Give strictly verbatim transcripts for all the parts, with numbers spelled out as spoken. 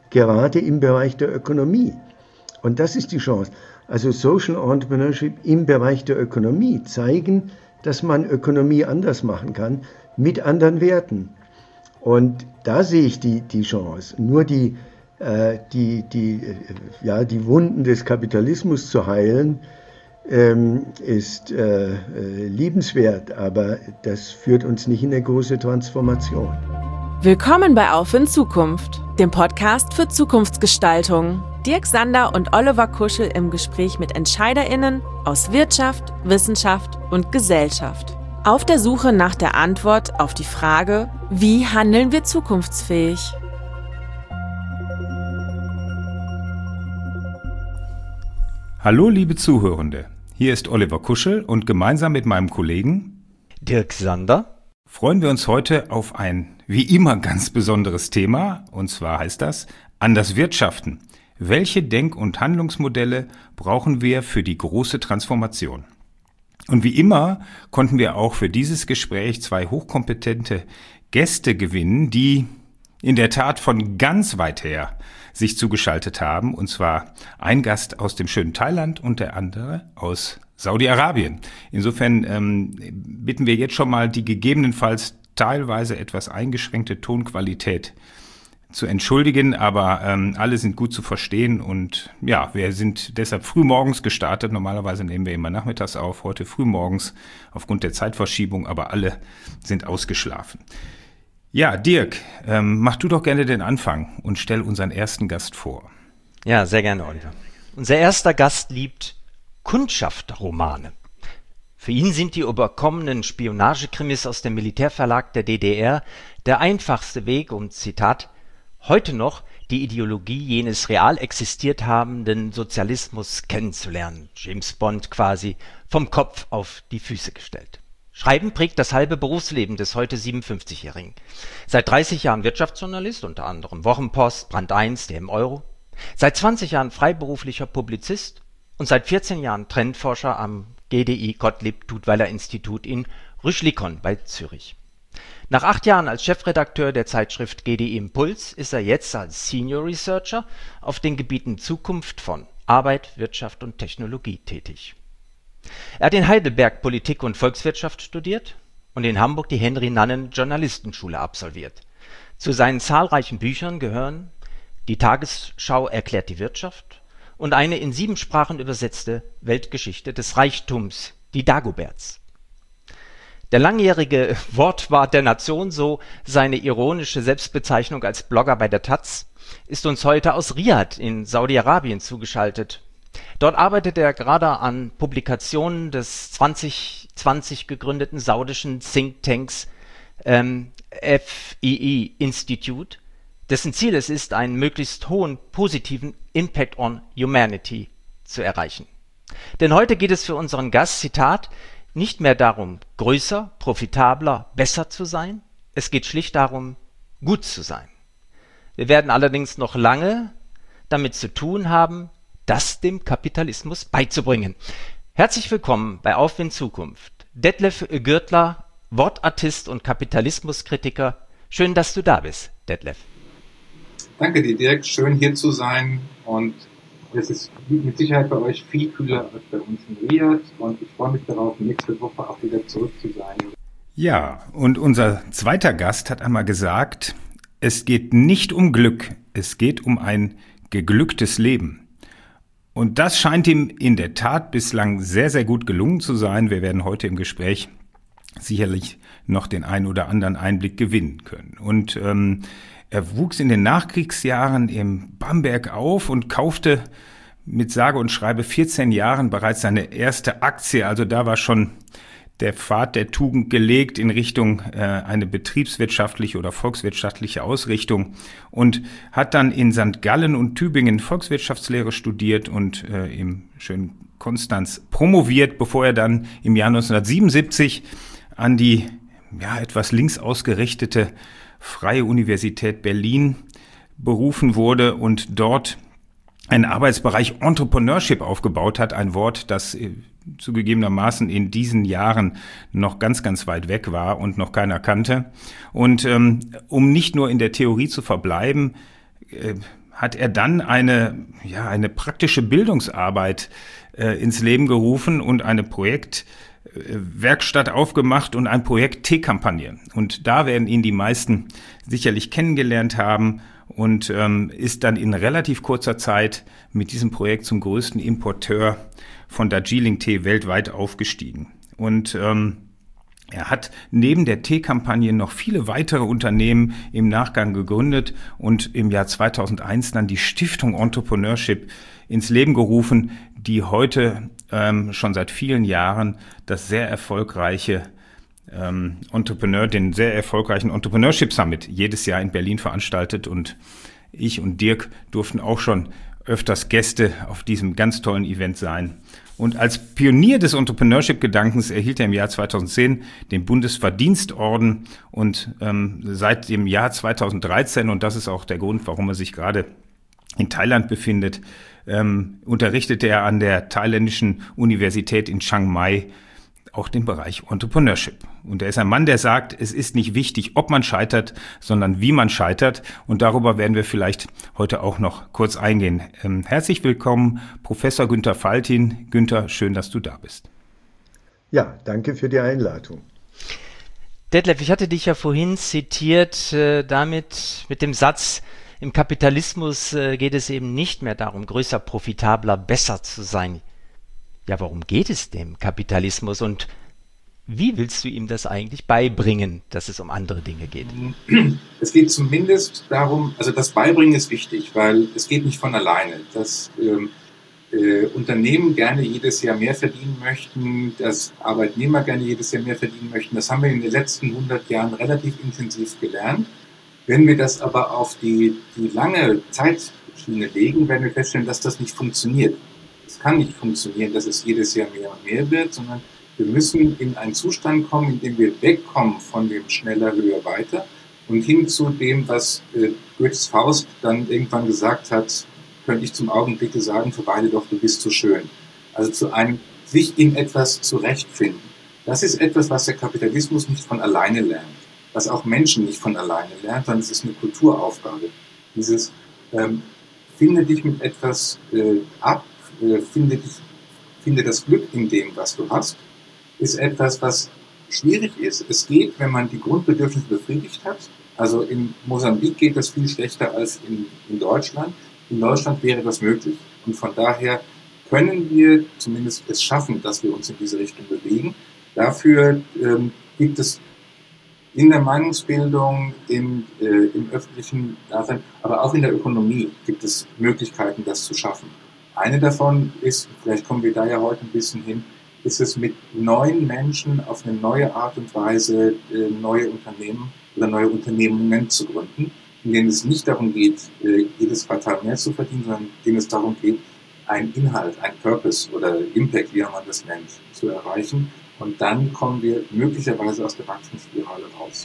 gerade im Bereich der Ökonomie. Und das ist die Chance. Also Social Entrepreneurship im Bereich der Ökonomie zeigen, dass man Ökonomie anders machen kann, mit anderen Werten. Und da sehe ich die, die Chance. Nur die, äh, die, die, ja, die Wunden des Kapitalismus zu heilen, ähm, ist äh, äh, liebenswert, aber das führt uns nicht in eine große Transformation. Willkommen bei Auf in Zukunft, dem Podcast für Zukunftsgestaltung. Dirk Sander und Oliver Kuschel im Gespräch mit EntscheiderInnen aus Wirtschaft, Wissenschaft und Gesellschaft. Auf der Suche nach der Antwort auf die Frage, wie handeln wir zukunftsfähig? Hallo liebe Zuhörende, hier ist Oliver Kuschel und gemeinsam mit meinem Kollegen Dirk Sander freuen wir uns heute auf ein wie immer ganz besonderes Thema, und zwar heißt das Anders Wirtschaften. Welche Denk- und Handlungsmodelle brauchen wir für die große Transformation? Und wie immer konnten wir auch für dieses Gespräch zwei hochkompetente Gäste gewinnen, die in der Tat von ganz weit her sich zugeschaltet haben, und zwar ein Gast aus dem schönen Thailand und der andere aus Saudi-Arabien. Insofern ähm, bitten wir jetzt schon mal die gegebenenfalls teilweise etwas eingeschränkte Tonqualität zu entschuldigen, aber ähm, alle sind gut zu verstehen und ja, wir sind deshalb frühmorgens gestartet. Normalerweise nehmen wir immer nachmittags auf, heute frühmorgens aufgrund der Zeitverschiebung, aber alle sind ausgeschlafen. Ja, Dirk, ähm, mach du doch gerne den Anfang und stell unseren ersten Gast vor. Ja, sehr gerne, Oliver. Unser erster Gast liebt Kundschafterromane. Für ihn sind die überkommenen Spionagekrimis aus dem Militärverlag der D D R der einfachste Weg, um, Zitat, heute noch die Ideologie jenes real existiert habenden Sozialismus kennenzulernen. James Bond quasi vom Kopf auf die Füße gestellt. Schreiben prägt das halbe Berufsleben des heute siebenundfünfzigjährigen. Seit dreißig Jahren Wirtschaftsjournalist, unter anderem Wochenpost, Brand eins, der im Euro. Seit zwanzig Jahren freiberuflicher Publizist und seit vierzehn Jahren Trendforscher am G D I Gottlieb-Tudweiler-Institut in Rüschlikon bei Zürich. Nach acht Jahren als Chefredakteur der Zeitschrift G D I Impuls ist er jetzt als Senior Researcher auf den Gebieten Zukunft von Arbeit, Wirtschaft und Technologie tätig. Er hat in Heidelberg Politik und Volkswirtschaft studiert und in Hamburg die Henry-Nannen-Journalistenschule absolviert. Zu seinen zahlreichen Büchern gehören Die Tagesschau erklärt die Wirtschaft und eine in sieben Sprachen übersetzte Weltgeschichte des Reichtums, die Dagoberts. Der langjährige Wortwart der Nation, so seine ironische Selbstbezeichnung als Blogger bei der Taz, ist uns heute aus Riad in Saudi-Arabien zugeschaltet. Dort arbeitet er gerade an Publikationen des zwanzig zwanzig gegründeten saudischen Thinktanks ähm, F I I Institute, dessen Ziel es ist, einen möglichst hohen positiven Impact on Humanity zu erreichen. Denn heute geht es für unseren Gast, Zitat, nicht mehr darum, größer, profitabler, besser zu sein. Es geht schlicht darum, gut zu sein. Wir werden allerdings noch lange damit zu tun haben, das dem Kapitalismus beizubringen. Herzlich willkommen bei Auf in Zukunft. Detlef Gürtler, Wortartist und Kapitalismuskritiker. Schön, dass du da bist, Detlef. Danke dir, Dirk. Schön hier zu sein und es ist mit Sicherheit bei euch viel kühler als bei uns in Riad und ich freue mich darauf, nächste Woche auch wieder zurück zu sein. Ja, und unser zweiter Gast hat einmal gesagt, es geht nicht um Glück, es geht um ein geglücktes Leben. Und das scheint ihm in der Tat bislang sehr, sehr gut gelungen zu sein. Wir werden heute im Gespräch sicherlich noch den einen oder anderen Einblick gewinnen können. Und ähm, er wuchs in den Nachkriegsjahren in Bamberg auf und kaufte mit sage und schreibe vierzehn Jahren bereits seine erste Aktie. Also da war schon der Pfad der Tugend gelegt in Richtung äh, eine betriebswirtschaftliche oder volkswirtschaftliche Ausrichtung und hat dann in Sankt Gallen und Tübingen Volkswirtschaftslehre studiert und äh, im schönen Konstanz promoviert, bevor er dann im Jahr neunzehnhundertsiebenundsiebzig an die ja etwas links ausgerichtete Freie Universität Berlin berufen wurde und dort einen Arbeitsbereich Entrepreneurship aufgebaut hat, ein Wort, das äh, zugegebenermaßen in diesen Jahren noch ganz, ganz weit weg war und noch keiner kannte. Und ähm, um nicht nur in der Theorie zu verbleiben, äh, hat er dann eine, ja, eine praktische Bildungsarbeit äh, ins Leben gerufen und eine Projektwerkstatt äh, aufgemacht und ein Projekt Teekampagne. Und da werden ihn die meisten sicherlich kennengelernt haben und ähm, ist dann in relativ kurzer Zeit mit diesem Projekt zum größten Importeur von Darjeeling-Tee weltweit aufgestiegen. Und ähm, er hat neben der Teekampagne noch viele weitere Unternehmen im Nachgang gegründet und im Jahr zweitausendeins dann die Stiftung Entrepreneurship ins Leben gerufen, die heute ähm, schon seit vielen Jahren das sehr erfolgreiche ähm, Entrepreneur, den sehr erfolgreichen Entrepreneurship Summit jedes Jahr in Berlin veranstaltet. Und ich und Dirk durften auch schon öfters Gäste auf diesem ganz tollen Event sein. Und als Pionier des Entrepreneurship-Gedankens erhielt er im Jahr zweitausendzehn den Bundesverdienstorden und ähm, seit dem Jahr zweitausenddreizehn, und das ist auch der Grund, warum er sich gerade in Thailand befindet, ähm, unterrichtet er an der thailändischen Universität in Chiang Mai auch den Bereich Entrepreneurship. Und er ist ein Mann, der sagt, es ist nicht wichtig, ob man scheitert, sondern wie man scheitert. Und darüber werden wir vielleicht heute auch noch kurz eingehen. Ähm, herzlich willkommen, Professor Günther Faltin. Günther, schön, dass du da bist. Ja, danke für die Einladung. Detlef, ich hatte dich ja vorhin zitiert, äh, damit mit dem Satz, im Kapitalismus äh, geht es eben nicht mehr darum, größer, profitabler, besser zu sein. Ja, warum geht es dem Kapitalismus und wie willst du ihm das eigentlich beibringen, dass es um andere Dinge geht? Es geht zumindest darum, also das Beibringen ist wichtig, weil es geht nicht von alleine. Dass ähm, äh, Unternehmen gerne jedes Jahr mehr verdienen möchten, dass Arbeitnehmer gerne jedes Jahr mehr verdienen möchten, das haben wir in den letzten hundert Jahren relativ intensiv gelernt. Wenn wir das aber auf die, die lange Zeitschiene legen, werden wir feststellen, dass das nicht funktioniert. Es kann nicht funktionieren, dass es jedes Jahr mehr und mehr wird, sondern wir müssen in einen Zustand kommen, in dem wir wegkommen von dem schneller, höher, weiter und hin zu dem, was äh, Goethes Faust dann irgendwann gesagt hat, könnte ich zum Augenblicke sagen, verweile doch, du bist so schön. Also zu einem sich in etwas zurechtfinden. Das ist etwas, was der Kapitalismus nicht von alleine lernt, was auch Menschen nicht von alleine lernen, sondern es ist eine Kulturaufgabe. Dieses ähm, finde dich mit etwas äh, ab, Finde, dich, finde das Glück in dem, was du hast, ist etwas, was schwierig ist. Es geht, wenn man die Grundbedürfnisse befriedigt hat. Also in Mosambik geht das viel schlechter als in, in Deutschland. In Deutschland wäre das möglich. Und von daher können wir zumindest es schaffen, dass wir uns in diese Richtung bewegen. Dafür ähm, gibt es in der Meinungsbildung, im, äh, im öffentlichen Dasein, aber auch in der Ökonomie gibt es Möglichkeiten, das zu schaffen. Eine davon ist, vielleicht kommen wir da ja heute ein bisschen hin, ist es mit neuen Menschen auf eine neue Art und Weise äh, neue Unternehmen oder neue Unternehmungen zu gründen, in denen es nicht darum geht, äh, jedes Quartal mehr zu verdienen, sondern in denen es darum geht, einen Inhalt, einen Purpose oder Impact, wie man das nennt, zu erreichen. Und dann kommen wir möglicherweise aus der Wachstumsspirale raus.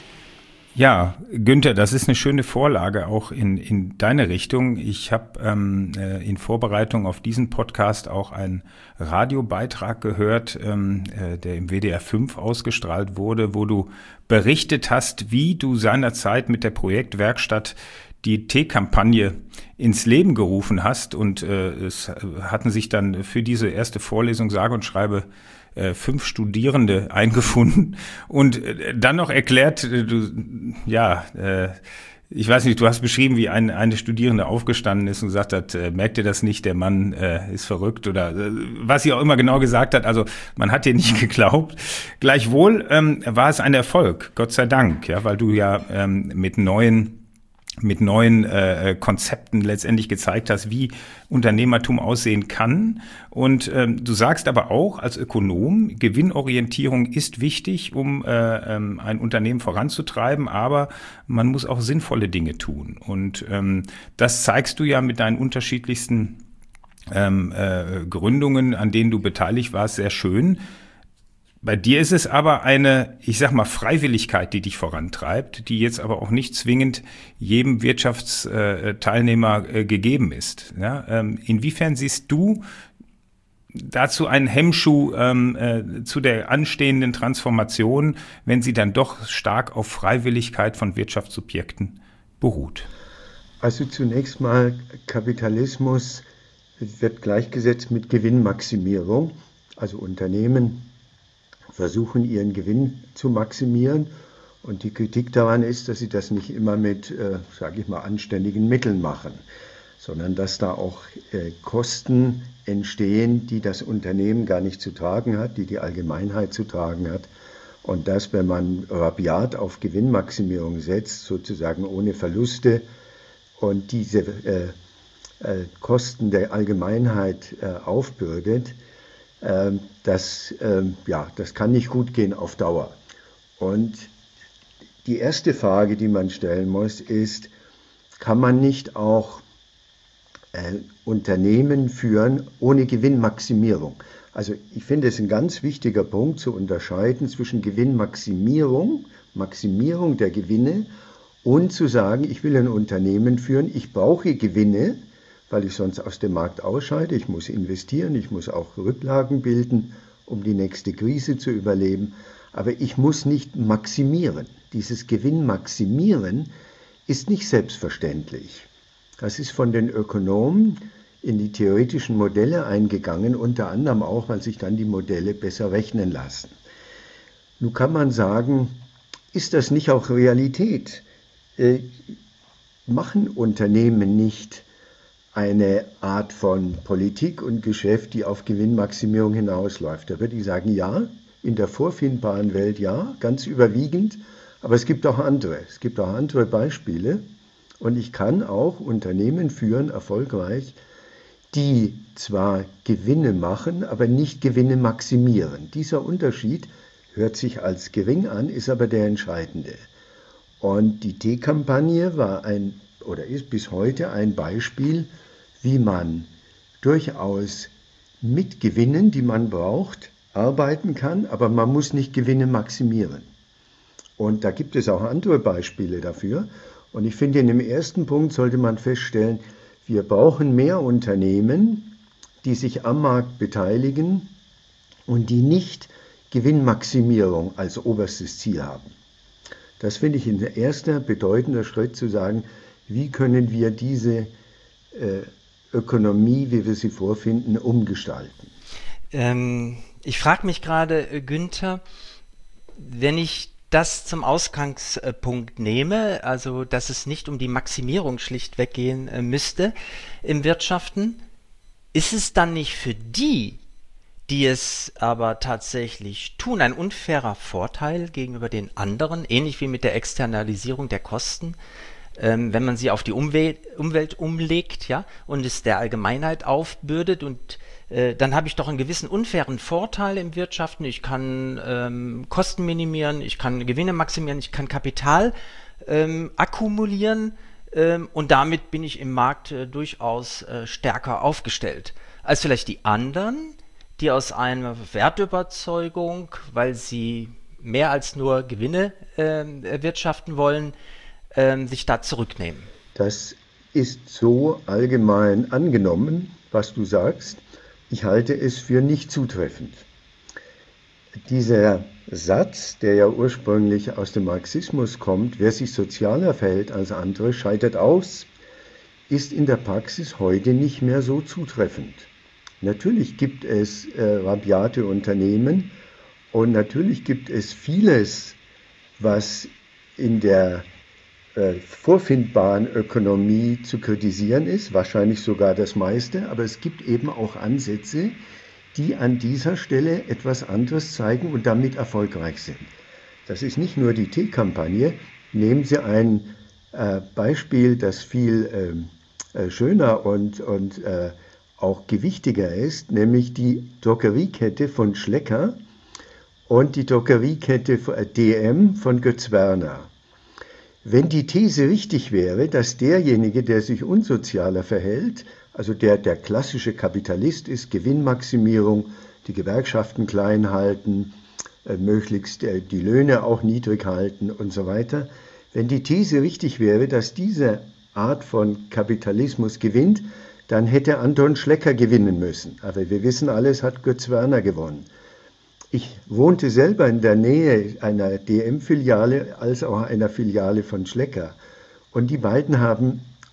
Ja, Günther, das ist eine schöne Vorlage auch in, in deine Richtung. Ich habe ähm, in Vorbereitung auf diesen Podcast auch einen Radiobeitrag gehört, ähm, äh, der im W D R fünf ausgestrahlt wurde, wo du berichtet hast, wie du seinerzeit mit der Projektwerkstatt die Teekampagne ins Leben gerufen hast. Und äh, es hatten sich dann für diese erste Vorlesung sage und schreibe fünf Studierende eingefunden und dann noch erklärt, du, ja, äh, ich weiß nicht, du hast beschrieben, wie ein, eine Studierende aufgestanden ist und gesagt hat, äh, merkt ihr das nicht, der Mann äh, ist verrückt oder äh, was sie auch immer genau gesagt hat, also man hat dir nicht geglaubt. Gleichwohl ähm, war es ein Erfolg, Gott sei Dank, ja, weil du ja ähm, mit neuen mit neuen äh, Konzepten letztendlich gezeigt hast, wie Unternehmertum aussehen kann. Und ähm, du sagst aber auch als Ökonom, Gewinnorientierung ist wichtig, um äh, ähm, ein Unternehmen voranzutreiben, aber man muss auch sinnvolle Dinge tun. Und ähm, das zeigst du ja mit deinen unterschiedlichsten ähm, äh, Gründungen, an denen du beteiligt warst, sehr schön. Bei dir ist es aber eine, ich sag mal, Freiwilligkeit, die dich vorantreibt, die jetzt aber auch nicht zwingend jedem Wirtschaftsteilnehmer gegeben ist. Ja, inwiefern siehst du dazu einen Hemmschuh ähm, äh, zu der anstehenden Transformation, wenn sie dann doch stark auf Freiwilligkeit von Wirtschaftssubjekten beruht? Also zunächst mal, Kapitalismus wird gleichgesetzt mit Gewinnmaximierung. Also Unternehmen versuchen ihren Gewinn zu maximieren und die Kritik daran ist, dass sie das nicht immer mit, äh, sage ich mal, anständigen Mitteln machen, sondern dass da auch äh, Kosten entstehen, die das Unternehmen gar nicht zu tragen hat, die die Allgemeinheit zu tragen hat. Und dass, wenn man rabiat auf Gewinnmaximierung setzt, sozusagen ohne Verluste und diese äh, äh, Kosten der Allgemeinheit äh, aufbürdet, äh, das, äh, ja, das kann nicht gut gehen auf Dauer. Und die erste Frage, die man stellen muss, ist, kann man nicht auch äh, Unternehmen führen ohne Gewinnmaximierung? Also ich finde es ein ganz wichtiger Punkt zu unterscheiden zwischen Gewinnmaximierung, Maximierung der Gewinne und zu sagen, ich will ein Unternehmen führen, ich brauche Gewinne, weil ich sonst aus dem Markt ausscheide, ich muss investieren, ich muss auch Rücklagen bilden, um die nächste Krise zu überleben, aber ich muss nicht maximieren. Dieses Gewinnmaximieren ist nicht selbstverständlich. Das ist von den Ökonomen in die theoretischen Modelle eingegangen, unter anderem auch, weil sich dann die Modelle besser rechnen lassen. Nun kann man sagen, ist das nicht auch Realität? Äh, machen Unternehmen nicht eine Art von Politik und Geschäft, die auf Gewinnmaximierung hinausläuft? Da würde ich sagen, ja, in der vorfindbaren Welt ja, ganz überwiegend, aber es gibt auch andere. Es gibt auch andere Beispiele und ich kann auch Unternehmen führen, erfolgreich, die zwar Gewinne machen, aber nicht Gewinne maximieren. Dieser Unterschied hört sich als gering an, ist aber der entscheidende. Und die Teekampagne war ein oder ist bis heute ein Beispiel, wie man durchaus mit Gewinnen, die man braucht, arbeiten kann, aber man muss nicht Gewinne maximieren. Und da gibt es auch andere Beispiele dafür. Und ich finde, in dem ersten Punkt sollte man feststellen, wir brauchen mehr Unternehmen, die sich am Markt beteiligen und die nicht Gewinnmaximierung als oberstes Ziel haben. Das finde ich ein erster bedeutender Schritt zu sagen, wie können wir diese äh, Ökonomie, wie wir sie vorfinden, umgestalten. Ähm, ich frage mich gerade, Günther, wenn ich das zum Ausgangspunkt nehme, also dass es nicht um die Maximierung schlichtweg gehen äh, müsste im Wirtschaften, ist es dann nicht für die, die es aber tatsächlich tun, ein unfairer Vorteil gegenüber den anderen, ähnlich wie mit der Externalisierung der Kosten, ähm, wenn man sie auf die Umwelt, Umwelt umlegt, ja, und es der Allgemeinheit aufbürdet und äh, dann habe ich doch einen gewissen unfairen Vorteil im Wirtschaften. Ich kann ähm, Kosten minimieren, ich kann Gewinne maximieren, ich kann Kapital ähm, akkumulieren ähm, und damit bin ich im Markt äh, durchaus äh, stärker aufgestellt als vielleicht die anderen, die aus einer Wertüberzeugung, weil sie mehr als nur Gewinne äh, erwirtschaften wollen, äh, sich da zurücknehmen. Das ist so allgemein angenommen, was du sagst. Ich halte es für nicht zutreffend. Dieser Satz, der ja ursprünglich aus dem Marxismus kommt, wer sich sozialer verhält als andere, scheidet aus, ist in der Praxis heute nicht mehr so zutreffend. Natürlich gibt es äh, rabiate Unternehmen und natürlich gibt es vieles, was in der äh, vorfindbaren Ökonomie zu kritisieren ist, wahrscheinlich sogar das meiste, aber es gibt eben auch Ansätze, die an dieser Stelle etwas anderes zeigen und damit erfolgreich sind. Das ist nicht nur die Teekampagne. Nehmen Sie ein äh, Beispiel, das viel äh, äh, schöner und, und äh, auch gewichtiger ist, nämlich die Drogeriekette von Schlecker und die Drogeriekette D M von Götz Werner. Wenn die These richtig wäre, dass derjenige, der sich unsozialer verhält, also der der klassische Kapitalist ist, Gewinnmaximierung, die Gewerkschaften klein halten, äh, möglichst äh, die Löhne auch niedrig halten und so weiter, wenn die These richtig wäre, dass diese Art von Kapitalismus gewinnt, dann hätte Anton Schlecker gewinnen müssen. Aber wir wissen alles, hat Götz Werner gewonnen. Ich wohnte selber in der Nähe einer D M-Filiale als auch einer Filiale von Schlecker. Und die beiden haben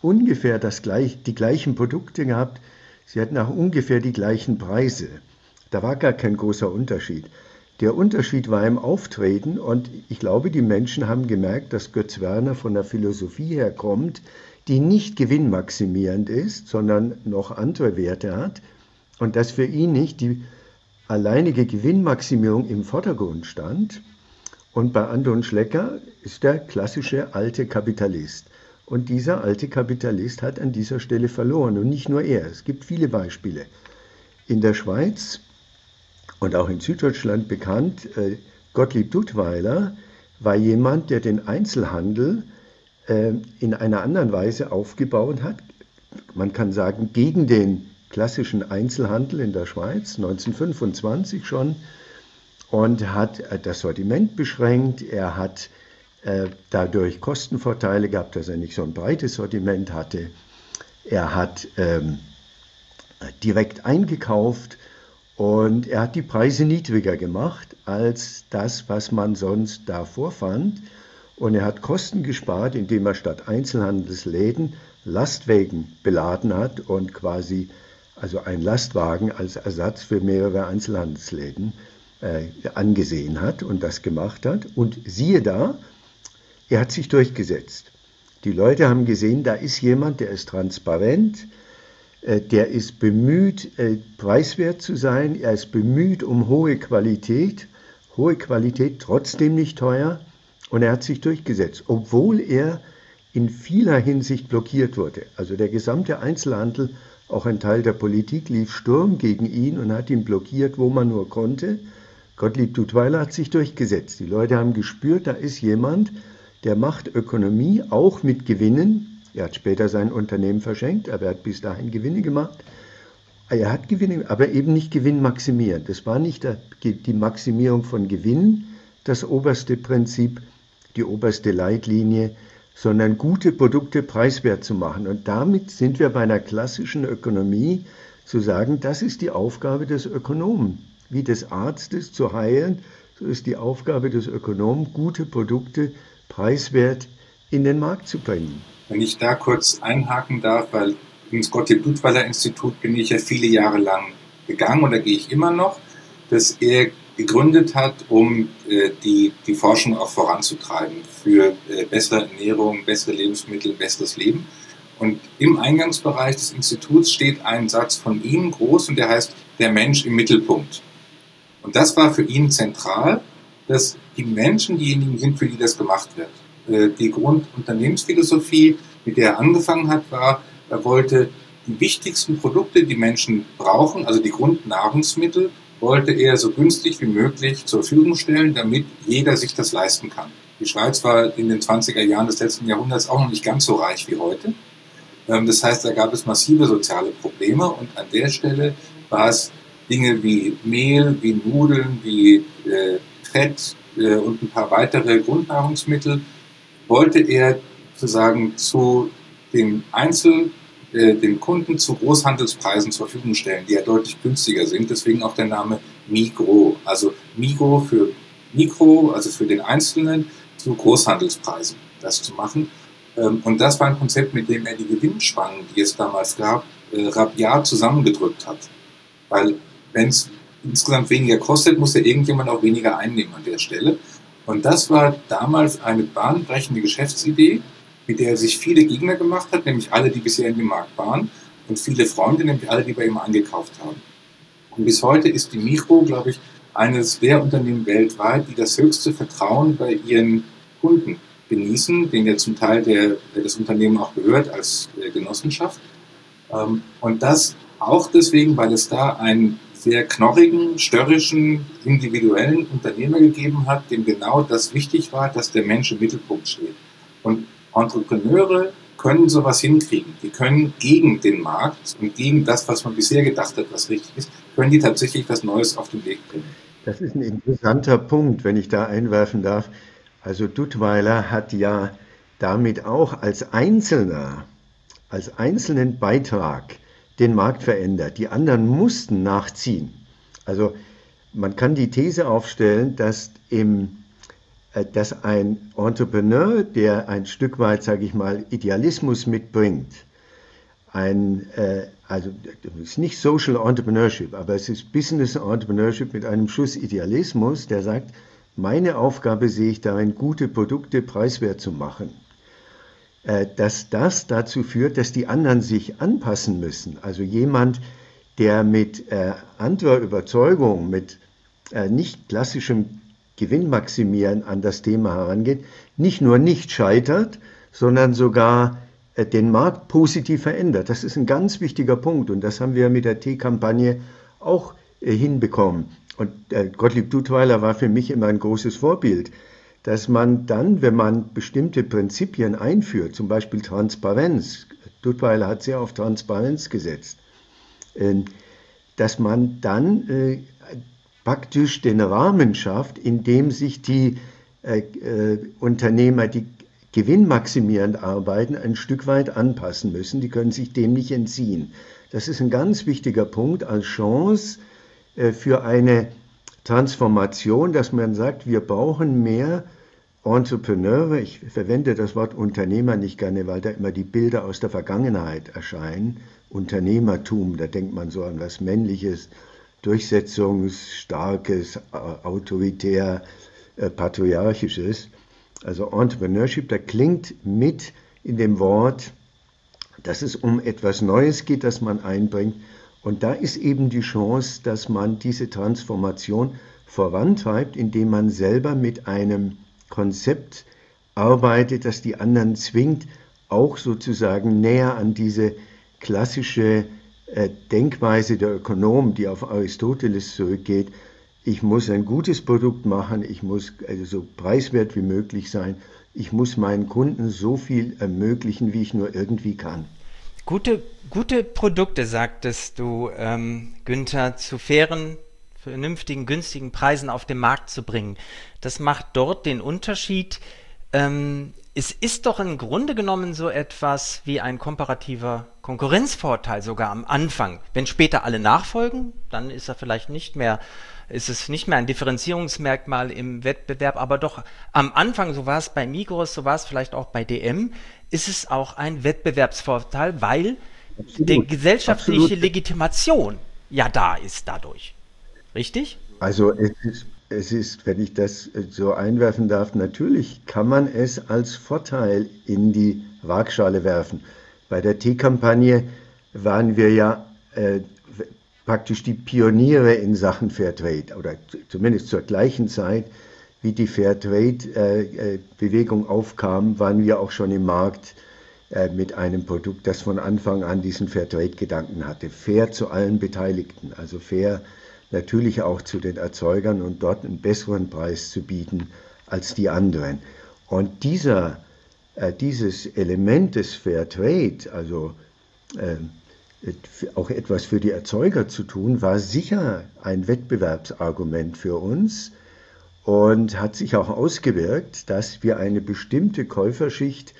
ungefähr das gleich, die gleichen Produkte gehabt, sie hatten auch ungefähr die gleichen Preise. Da war gar kein großer Unterschied. Der Unterschied war im Auftreten und ich glaube, die Menschen haben gemerkt, dass Götz Werner von der Philosophie her kommt, die nicht gewinnmaximierend ist, sondern noch andere Werte hat und dass für ihn nicht die alleinige Gewinnmaximierung im Vordergrund stand. Und bei Anton Schlecker ist der klassische alte Kapitalist. Und dieser alte Kapitalist hat an dieser Stelle verloren. Und nicht nur er, es gibt viele Beispiele. In der Schweiz und auch in Süddeutschland bekannt, äh, Gottlieb Duttweiler war jemand, der den Einzelhandel äh, in einer anderen Weise aufgebaut hat. Man kann sagen, gegen den klassischen Einzelhandel in der Schweiz, neunzehnhundertfünfundzwanzig schon, und hat das Sortiment beschränkt. Er hat äh, dadurch Kostenvorteile gehabt, dass er nicht so ein breites Sortiment hatte. Er hat ähm, direkt eingekauft und er hat die Preise niedriger gemacht als das, was man sonst da vorfand. Und er hat Kosten gespart, indem er statt Einzelhandelsläden Lastwagen beladen hat und quasi also ein Lastwagen als Ersatz für mehrere Einzelhandelsläden äh, angesehen hat und das gemacht hat. Und siehe da, er hat sich durchgesetzt. Die Leute haben gesehen, da ist jemand, der ist transparent, äh, der ist bemüht, äh, preiswert zu sein, er ist bemüht um hohe Qualität, hohe Qualität, trotzdem nicht teuer. Und er hat sich durchgesetzt, obwohl er in vieler Hinsicht blockiert wurde. Also der gesamte Einzelhandel, auch ein Teil der Politik, lief Sturm gegen ihn und hat ihn blockiert, wo man nur konnte. Gottlieb Duttweiler hat sich durchgesetzt. Die Leute haben gespürt, da ist jemand, der macht Ökonomie auch mit Gewinnen. Er hat später sein Unternehmen verschenkt, aber er hat bis dahin Gewinne gemacht. Er hat Gewinne, aber eben nicht gewinnmaximierend. Das war nicht die Maximierung von Gewinn, das oberste Prinzip, die oberste Leitlinie, sondern gute Produkte preiswert zu machen. Und damit sind wir bei einer klassischen Ökonomie, zu sagen, das ist die Aufgabe des Ökonomen. Wie des Arztes zu heilen, so ist die Aufgabe des Ökonomen, gute Produkte preiswert in den Markt zu bringen. Wenn ich da kurz einhaken darf, weil ins Gottlieb-Duttweiler-Institut bin ich ja viele Jahre lang gegangen und da gehe ich immer noch, dass er gegründet hat, um äh, die, die Forschung auch voranzutreiben für äh, bessere Ernährung, bessere Lebensmittel, besseres Leben. Und im Eingangsbereich des Instituts steht ein Satz von ihm groß und der heißt, der Mensch im Mittelpunkt. Und das war für ihn zentral, dass die Menschen diejenigen sind, für die das gemacht wird. Äh, die Grundunternehmensphilosophie, mit der er angefangen hat, war, er wollte die wichtigsten Produkte, die Menschen brauchen, also die Grundnahrungsmittel, wollte er so günstig wie möglich zur Verfügung stellen, damit jeder sich das leisten kann. Die Schweiz war in den zwanziger Jahren des letzten Jahrhunderts auch noch nicht ganz so reich wie heute. Das heißt, da gab es massive soziale Probleme und an der Stelle war es Dinge wie Mehl, wie Nudeln, wie äh, Fett äh, und ein paar weitere Grundnahrungsmittel, wollte er sozusagen zu den Einzel- den Kunden zu Großhandelspreisen zur Verfügung stellen, die ja deutlich günstiger sind. Deswegen auch der Name Migros. Also Migros für Mikro, also für den Einzelnen, zu Großhandelspreisen das zu machen. Und das war ein Konzept, mit dem er die Gewinnspannen, die es damals gab, rabiat zusammengedrückt hat. Weil wenn es insgesamt weniger kostet, muss ja irgendjemand auch weniger einnehmen an der Stelle. Und das war damals eine bahnbrechende Geschäftsidee, mit der er sich viele Gegner gemacht hat, nämlich alle, die bisher in dem Markt waren, und viele Freunde, nämlich alle, die bei ihm angekauft haben. Und bis heute ist die Migros, glaube ich, eines der Unternehmen weltweit, die das höchste Vertrauen bei ihren Kunden genießen, denen ja zum Teil der, das Unternehmen auch gehört als Genossenschaft. Und das auch deswegen, weil es da einen sehr knorrigen, störrischen, individuellen Unternehmer gegeben hat, dem genau das wichtig war, dass der Mensch im Mittelpunkt steht. Und Entrepreneure können sowas hinkriegen. Die können gegen den Markt und gegen das, was man bisher gedacht hat, was richtig ist, können die tatsächlich was Neues auf den Weg bringen. Das ist ein interessanter Punkt, wenn ich da einwerfen darf. Also Duttweiler hat ja damit auch als Einzelner, als einzelnen Beitrag den Markt verändert. Die anderen mussten nachziehen. Also man kann die These aufstellen, dass im dass ein Entrepreneur, der ein Stück weit, sage ich mal, Idealismus mitbringt, ein, äh, also es ist nicht Social Entrepreneurship, aber es ist Business Entrepreneurship mit einem Schuss Idealismus, der sagt, meine Aufgabe sehe ich darin, gute Produkte preiswert zu machen. Äh, dass das dazu führt, dass die anderen sich anpassen müssen. Also jemand, der mit äh, anderer Überzeugung, mit äh, nicht klassischem Gewinnmaximieren an das Thema herangeht, nicht nur nicht scheitert, sondern sogar äh, den Markt positiv verändert. Das ist ein ganz wichtiger Punkt und das haben wir mit der Teekampagne auch äh, hinbekommen. Und äh, Gottlieb Duttweiler war für mich immer ein großes Vorbild, dass man dann, wenn man bestimmte Prinzipien einführt, zum Beispiel Transparenz, Duttweiler hat sehr auf Transparenz gesetzt, äh, dass man dann äh, praktisch den Rahmen schafft, in dem sich die äh, äh, Unternehmer, die gewinnmaximierend arbeiten, ein Stück weit anpassen müssen. Die können sich dem nicht entziehen. Das ist ein ganz wichtiger Punkt als Chance äh, für eine Transformation, dass man sagt, wir brauchen mehr Entrepreneure. Ich verwende das Wort Unternehmer nicht gerne, weil da immer die Bilder aus der Vergangenheit erscheinen. Unternehmertum, da denkt man so an was Männliches, durchsetzungsstarkes, autoritär, äh, patriarchisches. Also Entrepreneurship, da klingt mit in dem Wort, dass es um etwas Neues geht, das man einbringt. Und da ist eben die Chance, dass man diese Transformation vorantreibt, indem man selber mit einem Konzept arbeitet, das die anderen zwingt, auch sozusagen näher an diese klassische Denkweise der Ökonomen, die auf Aristoteles zurückgeht. Ich muss ein gutes Produkt machen, ich muss also so preiswert wie möglich sein, ich muss meinen Kunden so viel ermöglichen, wie ich nur irgendwie kann. Gute, gute Produkte, sagtest du, ähm, Günther, zu fairen, vernünftigen, günstigen Preisen auf den Markt zu bringen. Das macht dort den Unterschied. Ähm, es ist doch im Grunde genommen so etwas wie ein komparativer Konkurrenzvorteil sogar am Anfang. Wenn später alle nachfolgen, dann ist er vielleicht nicht mehr, ist es nicht mehr ein Differenzierungsmerkmal im Wettbewerb, aber doch am Anfang, so war es bei Migros, so war es vielleicht auch bei D M, ist es auch ein Wettbewerbsvorteil, weil Absolut. die gesellschaftliche Absolut. Legitimation ja da ist dadurch. Richtig? Also es ist Es ist, wenn ich das so einwerfen darf, natürlich kann man es als Vorteil in die Waagschale werfen. Bei der Teekampagne waren wir ja äh, praktisch die Pioniere in Sachen Fairtrade, oder zumindest zur gleichen Zeit, wie die Fairtrade-Bewegung äh, aufkam, waren wir auch schon im Markt äh, mit einem Produkt, das von Anfang an diesen Fairtrade-Gedanken hatte. Fair zu allen Beteiligten, also fair natürlich auch zu den Erzeugern und dort einen besseren Preis zu bieten als die anderen. Und dieser, äh, dieses Element des Fairtrade, also äh, auch etwas für die Erzeuger zu tun, war sicher ein Wettbewerbsargument für uns und hat sich auch ausgewirkt, dass wir eine bestimmte Käuferschicht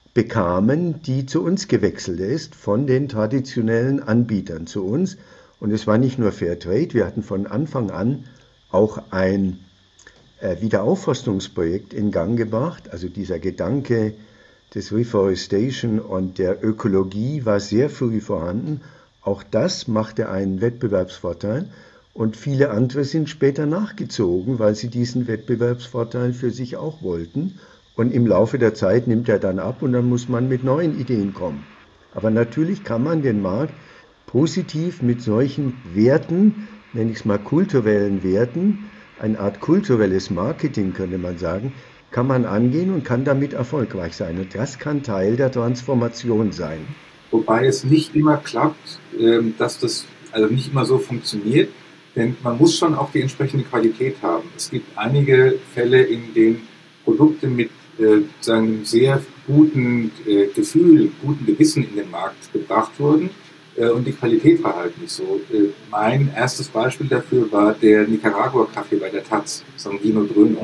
bekamen, die zu uns gewechselt ist, von den traditionellen Anbietern zu uns. Und es war nicht nur Fairtrade, wir hatten von Anfang an auch ein äh, Wiederaufforstungsprojekt in Gang gebracht. Also dieser Gedanke des Reforestation und der Ökologie war sehr früh vorhanden. Auch das machte einen Wettbewerbsvorteil und viele andere sind später nachgezogen, weil sie diesen Wettbewerbsvorteil für sich auch wollten. Und im Laufe der Zeit nimmt er dann ab und dann muss man mit neuen Ideen kommen. Aber natürlich kann man den Markt positiv mit solchen Werten, nenne ich es mal kulturellen Werten, eine Art kulturelles Marketing könnte man sagen, kann man angehen und kann damit erfolgreich sein. Und das kann Teil der Transformation sein. Wobei es nicht immer klappt, dass das also nicht immer so funktioniert, denn man muss schon auch die entsprechende Qualität haben. Es gibt einige Fälle, in denen Produkte mit sagen, einem sehr guten Gefühl, guten Gewissen in den Markt gebracht wurden, und die Qualität war halt nicht so. Mein erstes Beispiel dafür war der Nicaragua-Kaffee bei der Taz, Sanguino Dröno.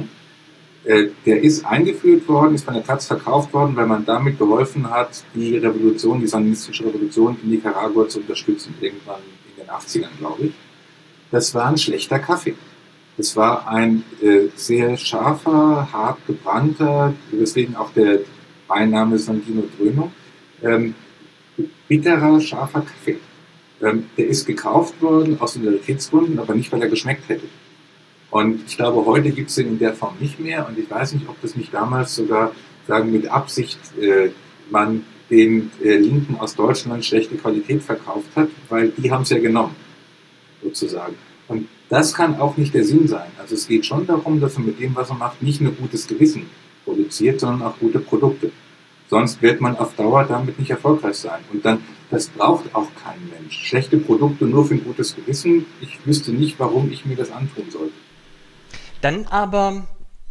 Der ist eingeführt worden, ist von der Taz verkauft worden, weil man damit geholfen hat, die Revolution, die sandinistische Revolution in Nicaragua zu unterstützen, irgendwann in den achtzigern, glaube ich. Das war ein schlechter Kaffee. Es war ein äh, sehr scharfer, hart gebrannter, deswegen auch der Beiname Sandino Dröno, ähm, bitterer, scharfer Kaffee. Ähm, der ist gekauft worden aus Solidaritätsgründen, aber nicht, weil er geschmeckt hätte. Und ich glaube, heute gibt es den in der Form nicht mehr. Und ich weiß nicht, ob das nicht damals sogar, sagen mit Absicht, äh, man den äh, Linken aus Deutschland schlechte Qualität verkauft hat, weil die haben es ja genommen, sozusagen. Und das kann auch nicht der Sinn sein. Also es geht schon darum, dass man mit dem, was man macht, nicht nur gutes Gewissen produziert, sondern auch gute Produkte. Sonst wird man auf Dauer damit nicht erfolgreich sein. Und dann, das braucht auch kein Mensch. Schlechte Produkte nur für ein gutes Gewissen. Ich wüsste nicht, warum ich mir das antun sollte. Dann aber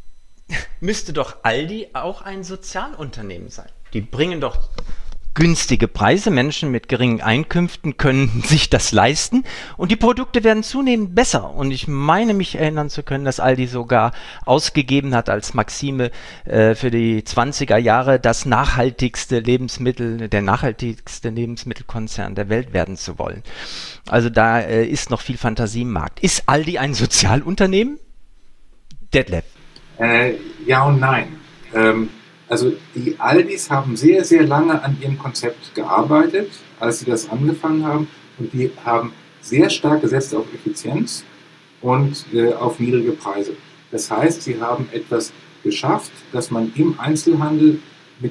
müsste doch Aldi auch ein Sozialunternehmen sein. Die bringen doch günstige Preise. Menschen mit geringen Einkünften können sich das leisten und die Produkte werden zunehmend besser. Und ich meine, mich erinnern zu können, dass Aldi sogar ausgegeben hat als Maxime äh, für die zwanziger Jahre, das nachhaltigste Lebensmittel, der nachhaltigste Lebensmittelkonzern der Welt werden zu wollen. Also da äh, ist noch viel Fantasie im Markt. Ist Aldi ein Sozialunternehmen? Detlef. Äh, ja und nein. Ähm, Also die Aldis haben sehr, sehr lange an ihrem Konzept gearbeitet, als sie das angefangen haben. Und die haben sehr stark gesetzt auf Effizienz und äh, auf niedrige Preise. Das heißt, sie haben etwas geschafft, dass man im Einzelhandel mit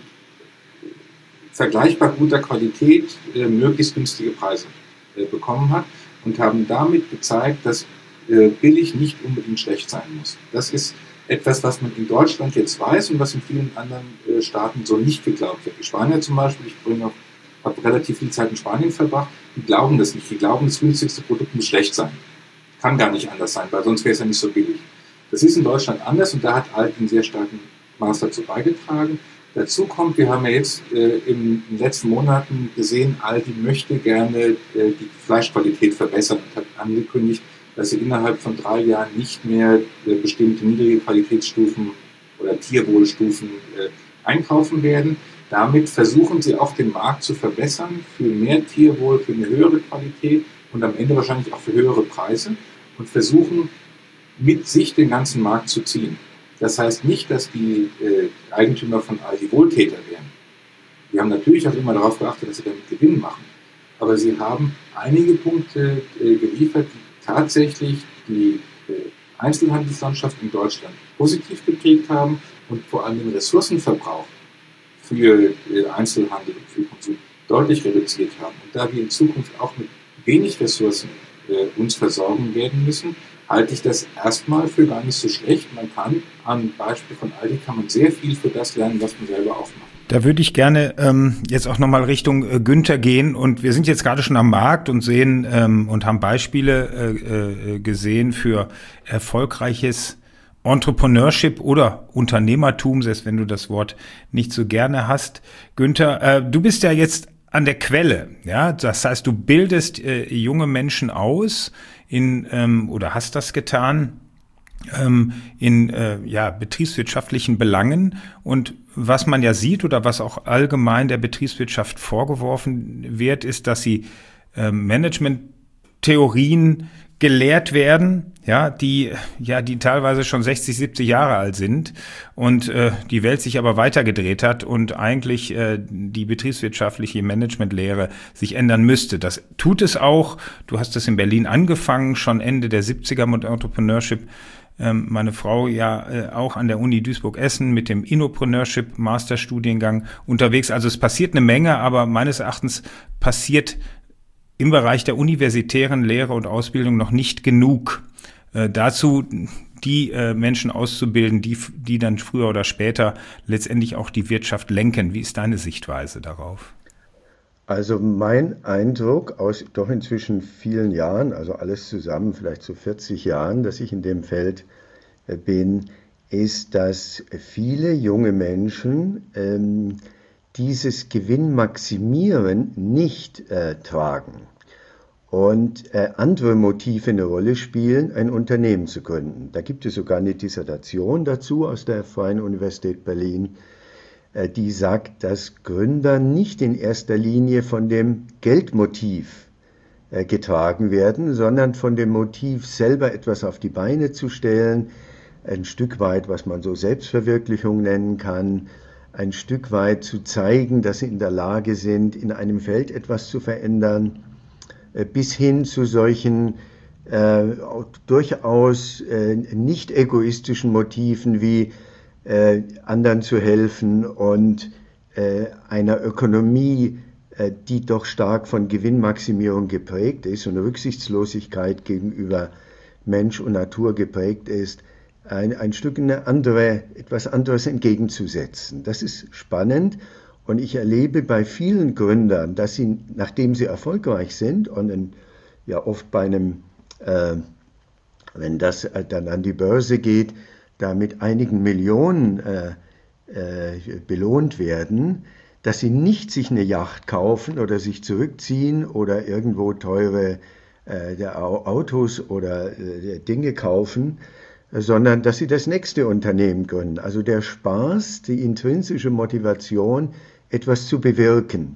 vergleichbar guter Qualität äh, möglichst günstige Preise äh, bekommen hat und haben damit gezeigt, dass äh, billig nicht unbedingt schlecht sein muss. Das ist etwas, was man in Deutschland jetzt weiß und was in vielen anderen äh, Staaten so nicht geglaubt wird. Die Spanier zum Beispiel, ich bringe auch, habe relativ viel Zeit in Spanien verbracht, die glauben das nicht. Die glauben, das günstigste Produkt muss schlecht sein. Kann gar nicht anders sein, weil sonst wäre es ja nicht so billig. Das ist in Deutschland anders und da hat Aldi einen sehr starken Maß dazu beigetragen. Dazu kommt, wir haben ja jetzt äh, in den letzten Monaten gesehen, Aldi möchte gerne äh, die Fleischqualität verbessern und hat angekündigt, dass sie innerhalb von drei Jahren nicht mehr äh, bestimmte niedrige Qualitätsstufen oder Tierwohlstufen äh, einkaufen werden. Damit versuchen sie auch den Markt zu verbessern für mehr Tierwohl, für eine höhere Qualität und am Ende wahrscheinlich auch für höhere Preise und versuchen mit sich den ganzen Markt zu ziehen. Das heißt nicht, dass die äh, Eigentümer von Aldi Wohltäter wären. Die haben natürlich auch immer darauf geachtet, dass sie damit Gewinn machen. Aber sie haben einige Punkte äh, geliefert, die tatsächlich die äh, Einzelhandelslandschaft in Deutschland positiv geprägt haben und vor allem den Ressourcenverbrauch für äh, Einzelhandel und für Konsum deutlich reduziert haben. Und da wir in Zukunft auch mit wenig Ressourcen äh, uns versorgen werden müssen, halte ich das erstmal für gar nicht so schlecht. Man kann, am Beispiel von Aldi, kann man sehr viel für das lernen, was man selber aufmacht. Da würde ich gerne ähm, jetzt auch nochmal Richtung äh, Günther gehen. Und wir sind jetzt gerade schon am Markt und sehen ähm, und haben Beispiele äh, äh, gesehen für erfolgreiches Entrepreneurship oder Unternehmertum, selbst wenn du das Wort nicht so gerne hast. Günther, äh, du bist ja jetzt an der Quelle, ja, das heißt, du bildest äh, junge Menschen aus in ähm, oder hast das getan ähm, in äh, ja betriebswirtschaftlichen Belangen und was man ja sieht oder was auch allgemein der Betriebswirtschaft vorgeworfen wird, ist, dass sie äh, Management-Theorien gelehrt werden, ja, die ja die teilweise schon sechzig, siebzig Jahre alt sind und äh, die Welt sich aber weitergedreht hat und eigentlich äh, die betriebswirtschaftliche Managementlehre sich ändern müsste. Das tut es auch. Du hast es in Berlin angefangen, schon Ende der siebziger mit Entrepreneurship. Ähm, meine Frau ja äh, auch an der Uni Duisburg-Essen mit dem Innopreneurship Masterstudiengang unterwegs. Also es passiert eine Menge, aber meines Erachtens passiert im Bereich der universitären Lehre und Ausbildung noch nicht genug. Äh, dazu die äh, Menschen auszubilden, die, die dann früher oder später letztendlich auch die Wirtschaft lenken. Wie ist deine Sichtweise darauf? Also mein Eindruck aus doch inzwischen vielen Jahren, also alles zusammen vielleicht so vierzig Jahren, dass ich in dem Feld äh, bin, ist, dass viele junge Menschen ähm, dieses Gewinnmaximieren nicht äh, tragen und äh, andere Motive eine Rolle spielen, ein Unternehmen zu gründen. Da gibt es sogar eine Dissertation dazu aus der Freien Universität Berlin, äh, die sagt, dass Gründer nicht in erster Linie von dem Geldmotiv äh, getragen werden, sondern von dem Motiv, selber etwas auf die Beine zu stellen, ein Stück weit, was man so Selbstverwirklichung nennen kann, ein Stück weit zu zeigen, dass sie in der Lage sind, in einem Feld etwas zu verändern, äh, bis hin zu solchen äh, durchaus äh, nicht egoistischen Motiven wie äh, anderen zu helfen und äh, einer Ökonomie, äh, die doch stark von Gewinnmaximierung geprägt ist und Rücksichtslosigkeit gegenüber Mensch und Natur geprägt ist, ein, ein Stück eine andere, etwas anderes entgegenzusetzen. Das ist spannend und ich erlebe bei vielen Gründern, dass sie, nachdem sie erfolgreich sind und in, ja oft bei einem, äh, wenn das dann an die Börse geht, da mit einigen Millionen äh, äh, belohnt werden, dass sie nicht sich eine Yacht kaufen oder sich zurückziehen oder irgendwo teure äh, Autos oder äh, Dinge kaufen, sondern dass sie das nächste Unternehmen gründen. Also der Spaß, die intrinsische Motivation, etwas zu bewirken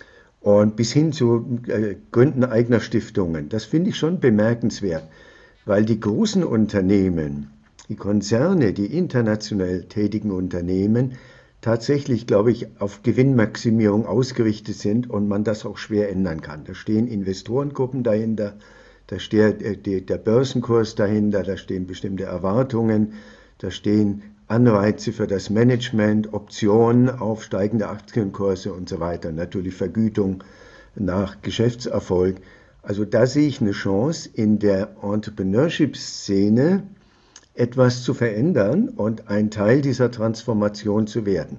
und bis hin zu äh, Gründen eigener Stiftungen. Das finde ich schon bemerkenswert, weil die großen Unternehmen, die Konzerne, die international tätigen Unternehmen tatsächlich, glaube ich, auf Gewinnmaximierung ausgerichtet sind und man das auch schwer ändern kann. Da stehen Investorengruppen dahinter, da steht der Börsenkurs dahinter, da stehen bestimmte Erwartungen, da stehen Anreize für das Management, Optionen auf steigende Aktienkurse und so weiter, natürlich Vergütung nach Geschäftserfolg. Also da sehe ich eine Chance in der Entrepreneurship-Szene, etwas zu verändern und ein Teil dieser Transformation zu werden.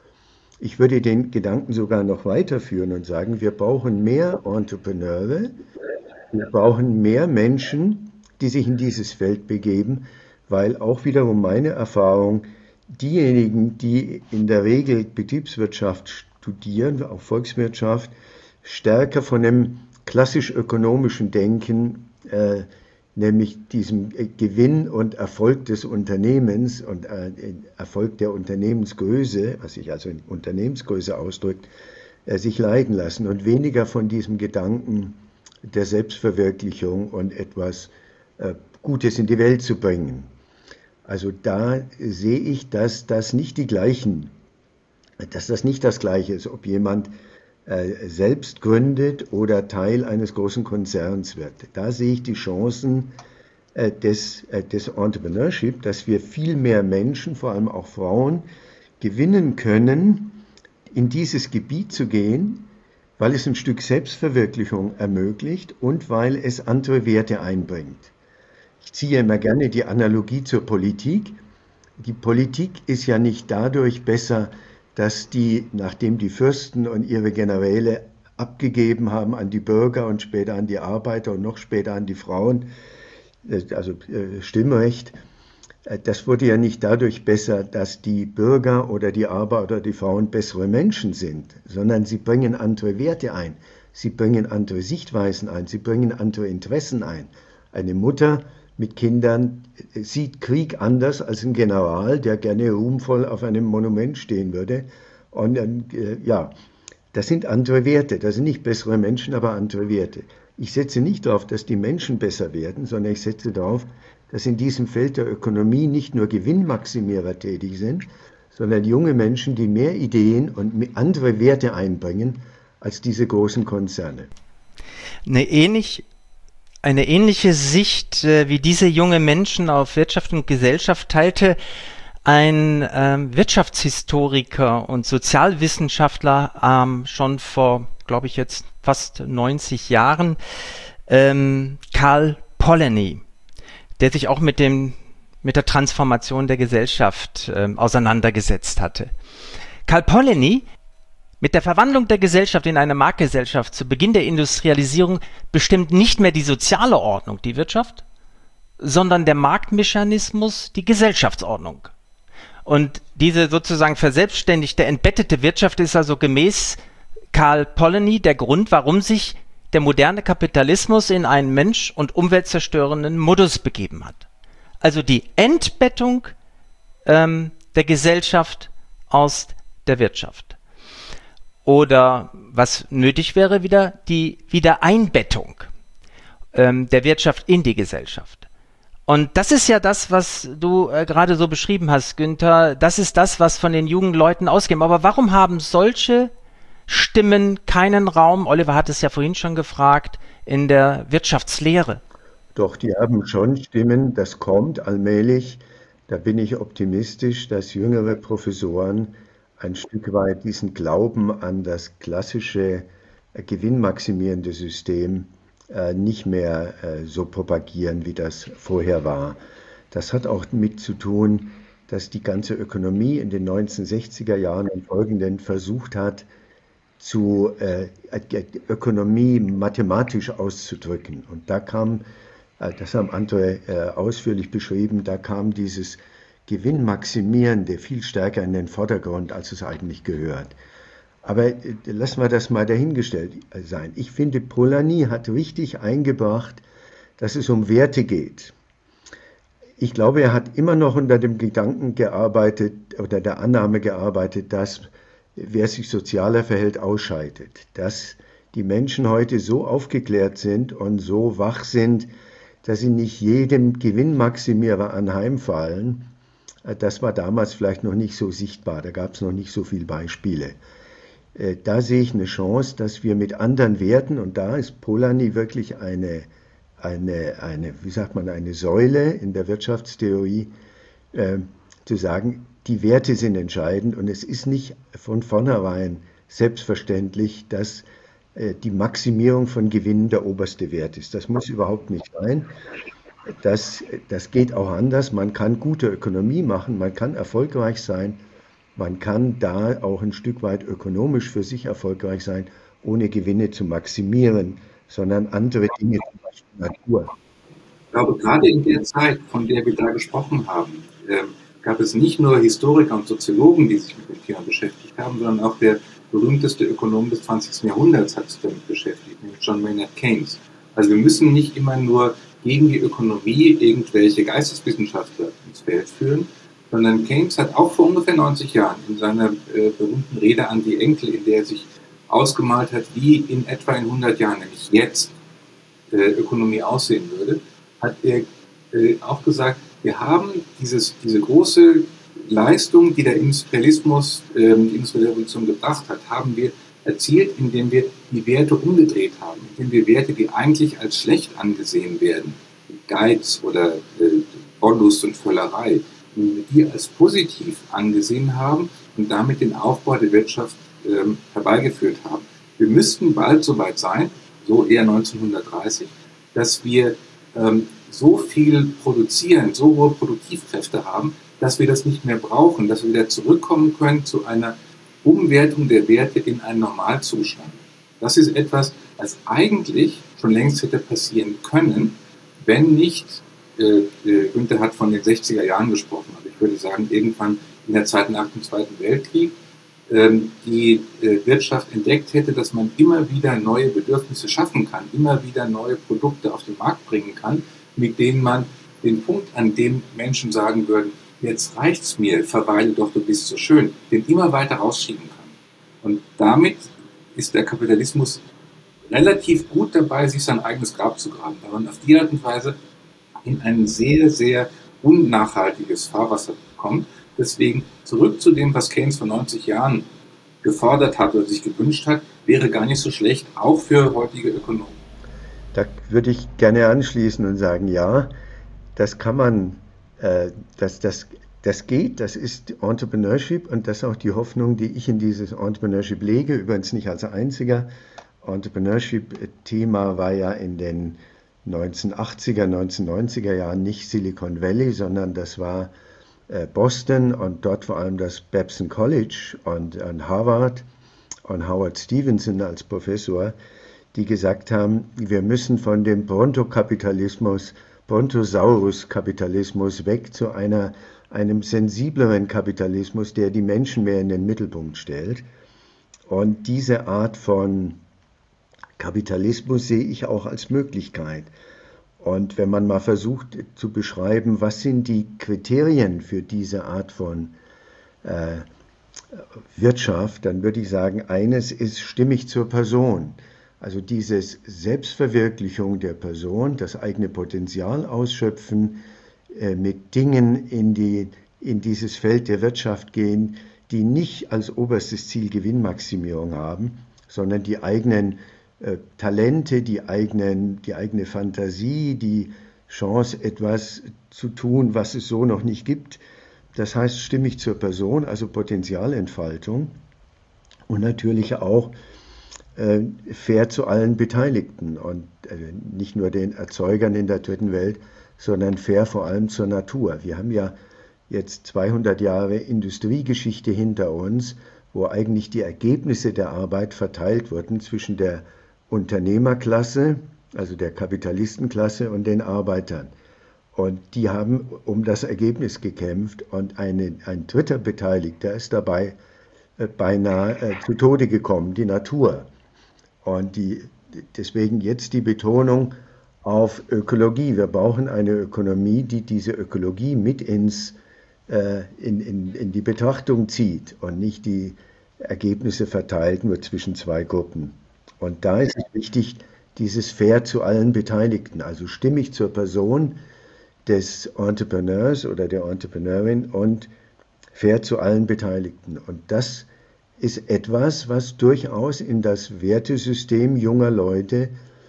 Ich würde den Gedanken sogar noch weiterführen und sagen, wir brauchen mehr Entrepreneure, wir brauchen mehr Menschen, die sich in dieses Feld begeben, weil auch wiederum meine Erfahrung, diejenigen, die in der Regel Betriebswirtschaft studieren, auch Volkswirtschaft, stärker von dem klassisch ökonomischen Denken, äh, nämlich diesem Gewinn und Erfolg des Unternehmens und äh, Erfolg der Unternehmensgröße, was sich also in Unternehmensgröße ausdrückt, äh, sich leiten lassen und weniger von diesem Gedanken der Selbstverwirklichung und etwas äh, Gutes in die Welt zu bringen. Also da sehe ich, dass das nicht die gleichen, dass das nicht das Gleiche ist, ob jemand äh, selbst gründet oder Teil eines großen Konzerns wird. Da sehe ich die Chancen äh, des, äh, des Entrepreneurship, dass wir viel mehr Menschen, vor allem auch Frauen, gewinnen können, in dieses Gebiet zu gehen, weil es ein Stück Selbstverwirklichung ermöglicht und weil es andere Werte einbringt. Ich ziehe immer gerne die Analogie zur Politik. Die Politik ist ja nicht dadurch besser, dass die, nachdem die Fürsten und ihre Generäle abgegeben haben an die Bürger und später an die Arbeiter und noch später an die Frauen, also Stimmrecht, das wurde ja nicht dadurch besser, dass die Bürger oder die Arbeiter oder die Frauen bessere Menschen sind, sondern sie bringen andere Werte ein, sie bringen andere Sichtweisen ein, sie bringen andere Interessen ein. Eine Mutter mit Kindern sieht Krieg anders als ein General, der gerne ruhmvoll auf einem Monument stehen würde. Und äh, ja, das sind andere Werte, das sind nicht bessere Menschen, aber andere Werte. Ich setze nicht darauf, dass die Menschen besser werden, sondern ich setze darauf, dass in diesem Feld der Ökonomie nicht nur Gewinnmaximierer tätig sind, sondern junge Menschen, die mehr Ideen und andere Werte einbringen als diese großen Konzerne. Eine ähnlich, eine ähnliche Sicht äh, wie diese junge Menschen auf Wirtschaft und Gesellschaft teilte ein ähm, Wirtschaftshistoriker und Sozialwissenschaftler ähm, schon vor, glaube ich, jetzt fast neunzig Jahren, ähm, Karl Polanyi, der sich auch mit dem mit der Transformation der Gesellschaft ähm, auseinandergesetzt hatte. Karl Polanyi: Mit der Verwandlung der Gesellschaft in eine Marktgesellschaft zu Beginn der Industrialisierung bestimmt nicht mehr die soziale Ordnung die Wirtschaft, sondern der Marktmechanismus die Gesellschaftsordnung. Und diese sozusagen verselbstständigte, entbettete Wirtschaft ist also gemäß Karl Polanyi der Grund, warum sich der moderne Kapitalismus in einen mensch- und umweltzerstörenden Modus begeben hat. Also die Entbettung ähm, der Gesellschaft aus der Wirtschaft. Oder was nötig wäre, wieder die Wiedereinbettung ähm, der Wirtschaft in die Gesellschaft. Und das ist ja das, was du äh, gerade so beschrieben hast, Günther. Das ist das, was von den jungen Leuten ausgeht. Aber warum haben solche Stimmen keinen Raum, Oliver hat es ja vorhin schon gefragt, in der Wirtschaftslehre? Doch, die haben schon Stimmen, das kommt allmählich. Da bin ich optimistisch, dass jüngere Professoren ein Stück weit diesen Glauben an das klassische äh, gewinnmaximierende System äh, nicht mehr äh, so propagieren, wie das vorher war. Das hat auch mit zu tun, dass die ganze Ökonomie in den neunzehnhundertsechziger Jahren und folgenden versucht hat, zu äh, Ökonomie mathematisch auszudrücken. Und da kam, äh, das haben andere äh, ausführlich beschrieben, da kam dieses Gewinnmaximierende viel stärker in den Vordergrund, als es eigentlich gehört. Aber äh, lassen wir das mal dahingestellt sein. Ich finde, Polanyi hat richtig eingebracht, dass es um Werte geht. Ich glaube, er hat immer noch unter dem Gedanken gearbeitet oder der Annahme gearbeitet, dass wer sich sozialer verhält, ausscheidet. Dass die Menschen heute so aufgeklärt sind und so wach sind, dass sie nicht jedem Gewinnmaximierer anheimfallen. Das war damals vielleicht noch nicht so sichtbar, da gab es noch nicht so viele Beispiele. Da sehe ich eine Chance, dass wir mit anderen Werten, und da ist Polanyi wirklich eine, eine, eine, wie sagt man, eine Säule in der Wirtschaftstheorie, äh, zu sagen, die Werte sind entscheidend und es ist nicht von vornherein selbstverständlich, dass äh, die Maximierung von Gewinnen der oberste Wert ist. Das muss überhaupt nicht sein. Das, das geht auch anders. Man kann gute Ökonomie machen, man kann erfolgreich sein, man kann da auch ein Stück weit ökonomisch für sich erfolgreich sein, ohne Gewinne zu maximieren, sondern andere Dinge, zum Beispiel Natur. Ich glaube, gerade in der Zeit, von der wir da gesprochen haben, ähm, gab es nicht nur Historiker und Soziologen, die sich mit dem Thema beschäftigt haben, sondern auch der berühmteste Ökonom des zwanzigsten Jahrhunderts hat sich damit beschäftigt, nämlich John Maynard Keynes. Also wir müssen nicht immer nur gegen die Ökonomie irgendwelche Geisteswissenschaftler ins Feld führen, sondern Keynes hat auch vor ungefähr neunzig Jahren in seiner äh, berühmten Rede an die Enkel, in der er sich ausgemalt hat, wie in etwa in hundert Jahren, nämlich jetzt, äh, Ökonomie aussehen würde, hat er äh, auch gesagt, wir haben dieses, diese große Leistung, die der Industrialismus, äh, die industrielle Revolution gebracht hat, haben wir erzielt, indem wir die Werte umgedreht haben, indem wir Werte, die eigentlich als schlecht angesehen werden, Geiz oder äh, Wollust und Völlerei, die als positiv angesehen haben und damit den Aufbau der Wirtschaft ähm, herbeigeführt haben. Wir müssten bald so weit sein, so eher neunzehnhundertdreißig, dass wir ähm, so viel produzieren, so hohe Produktivkräfte haben, dass wir das nicht mehr brauchen, dass wir wieder zurückkommen können zu einer Umwertung der Werte in einen Normalzustand. Das ist etwas, was eigentlich schon längst hätte passieren können, wenn nicht, äh, Günther hat von den sechziger Jahren gesprochen, aber ich würde sagen, irgendwann in der Zeit nach dem Zweiten Weltkrieg, ähm, die äh, Wirtschaft entdeckt hätte, dass man immer wieder neue Bedürfnisse schaffen kann, immer wieder neue Produkte auf den Markt bringen kann, mit denen man den Punkt, an dem Menschen sagen würden, jetzt reicht's mir, verweile doch, du bist so schön, den immer weiter rausschieben kann. Und damit ist der Kapitalismus relativ gut dabei, sich sein eigenes Grab zu graben, weil man auf die Art und Weise in ein sehr, sehr unnachhaltiges Fahrwasser kommt. Deswegen zurück zu dem, was Keynes vor neunzig Jahren gefordert hat oder sich gewünscht hat, wäre gar nicht so schlecht, auch für heutige Ökonomen. Da würde ich gerne anschließen und sagen, ja, das kann man, äh, das, das, das geht, das ist Entrepreneurship und das ist auch die Hoffnung, die ich in dieses Entrepreneurship lege, übrigens nicht als einziger. Entrepreneurship-Thema war ja in den neunzehnhundertachtziger, neunzehnhundertneunziger Jahren nicht Silicon Valley, sondern das war äh, Boston und dort vor allem das Babson College und, und Harvard und Howard Stevenson als Professor, die gesagt haben, wir müssen von dem Brontokapitalismus, Brontosaurus-Kapitalismus weg zu einer, einem sensibleren Kapitalismus, der die Menschen mehr in den Mittelpunkt stellt. Und diese Art von Kapitalismus sehe ich auch als Möglichkeit. Und wenn man mal versucht zu beschreiben, was sind die Kriterien für diese Art von äh, Wirtschaft, dann würde ich sagen, eines ist stimmig zur Person. Also diese Selbstverwirklichung der Person, das eigene Potenzial ausschöpfen, äh, mit Dingen in, die, in dieses Feld der Wirtschaft gehen, die nicht als oberstes Ziel Gewinnmaximierung haben, sondern die eigenen äh, Talente, die, eigenen, die eigene Fantasie, die Chance, etwas zu tun, was es so noch nicht gibt. Das heißt, stimmig zur Person, also Potenzialentfaltung und natürlich auch äh, fair zu allen Beteiligten und äh, nicht nur den Erzeugern in der dritten Welt, sondern fair vor allem zur Natur. Wir haben ja jetzt zweihundert Jahre Industriegeschichte hinter uns, wo eigentlich die Ergebnisse der Arbeit verteilt wurden zwischen der Unternehmerklasse, also der Kapitalistenklasse und den Arbeitern. Und die haben um das Ergebnis gekämpft und eine, ein dritter Beteiligter ist dabei äh, beinahe äh, zu Tode gekommen, die Natur. Und die, deswegen jetzt die Betonung auf Ökologie. Wir brauchen eine Ökonomie, die diese Ökologie mit ins, äh, in, in, in die Betrachtung zieht und nicht die Ergebnisse verteilt nur zwischen zwei Gruppen. Und da ist es wichtig, dieses fair zu allen Beteiligten, also stimmig zur Person des Entrepreneurs oder der Entrepreneurin und fair zu allen Beteiligten. Und das ist etwas, was durchaus in das Wertesystem junger Leute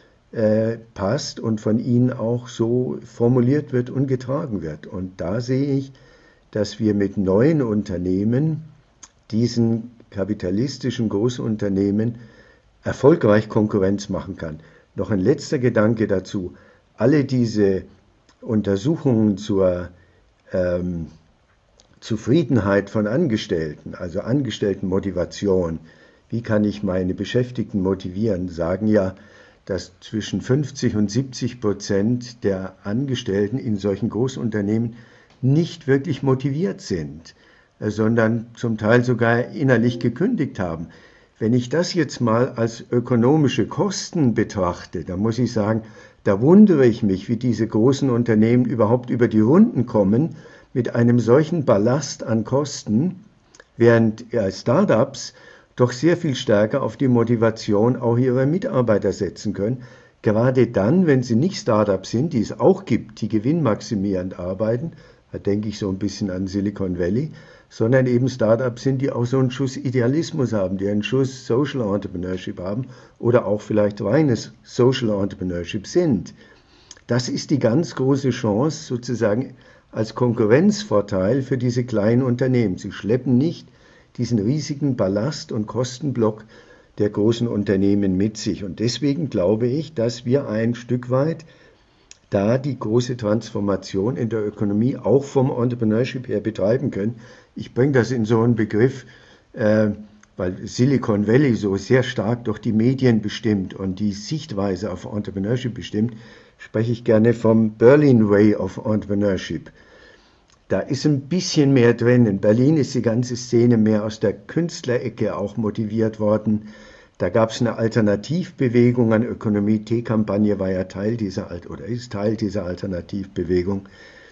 äh, passt und von ihnen auch so formuliert wird und getragen wird. Und da sehe ich, dass wir mit neuen Unternehmen, diesen kapitalistischen Großunternehmen, erfolgreich Konkurrenz machen kann. Noch ein letzter Gedanke dazu. Alle diese Untersuchungen zur ähm, Zufriedenheit von Angestellten, also Angestelltenmotivation, wie kann ich meine Beschäftigten motivieren, sagen ja, dass zwischen fünfzig und siebzig Prozent der Angestellten in solchen Großunternehmen nicht wirklich motiviert sind, sondern zum Teil sogar innerlich gekündigt haben. Wenn ich das jetzt mal als ökonomische Kosten betrachte, dann muss ich sagen, da wundere ich mich, wie diese großen Unternehmen überhaupt über die Runden kommen mit einem solchen Ballast an Kosten, während Startups doch sehr viel stärker auf die Motivation auch ihrer Mitarbeiter setzen können. Gerade dann, wenn sie nicht Startups sind, die es auch gibt, die gewinnmaximierend arbeiten, da denke ich so ein bisschen an Silicon Valley, sondern eben Startups sind, die auch so einen Schuss Idealismus haben, die einen Schuss Social Entrepreneurship haben oder auch vielleicht reines Social Entrepreneurship sind. Das ist die ganz große Chance sozusagen als Konkurrenzvorteil für diese kleinen Unternehmen. Sie schleppen nicht diesen riesigen Ballast und Kostenblock der großen Unternehmen mit sich. Und deswegen glaube ich, dass wir ein Stück weit da die große Transformation in der Ökonomie auch vom Entrepreneurship her betreiben können. Ich bringe das in so einen Begriff, äh, weil Silicon Valley so sehr stark durch die Medien bestimmt und die Sichtweise auf Entrepreneurship bestimmt, spreche ich gerne vom Berlin Way of Entrepreneurship. Da ist ein bisschen mehr drin. In Berlin ist die ganze Szene mehr aus der Künstlerecke auch motiviert worden. Da gab es eine Alternativbewegung an Ökonomie. T-Kampagne war ja Teil dieser, oder ist Teil dieser Alternativbewegung.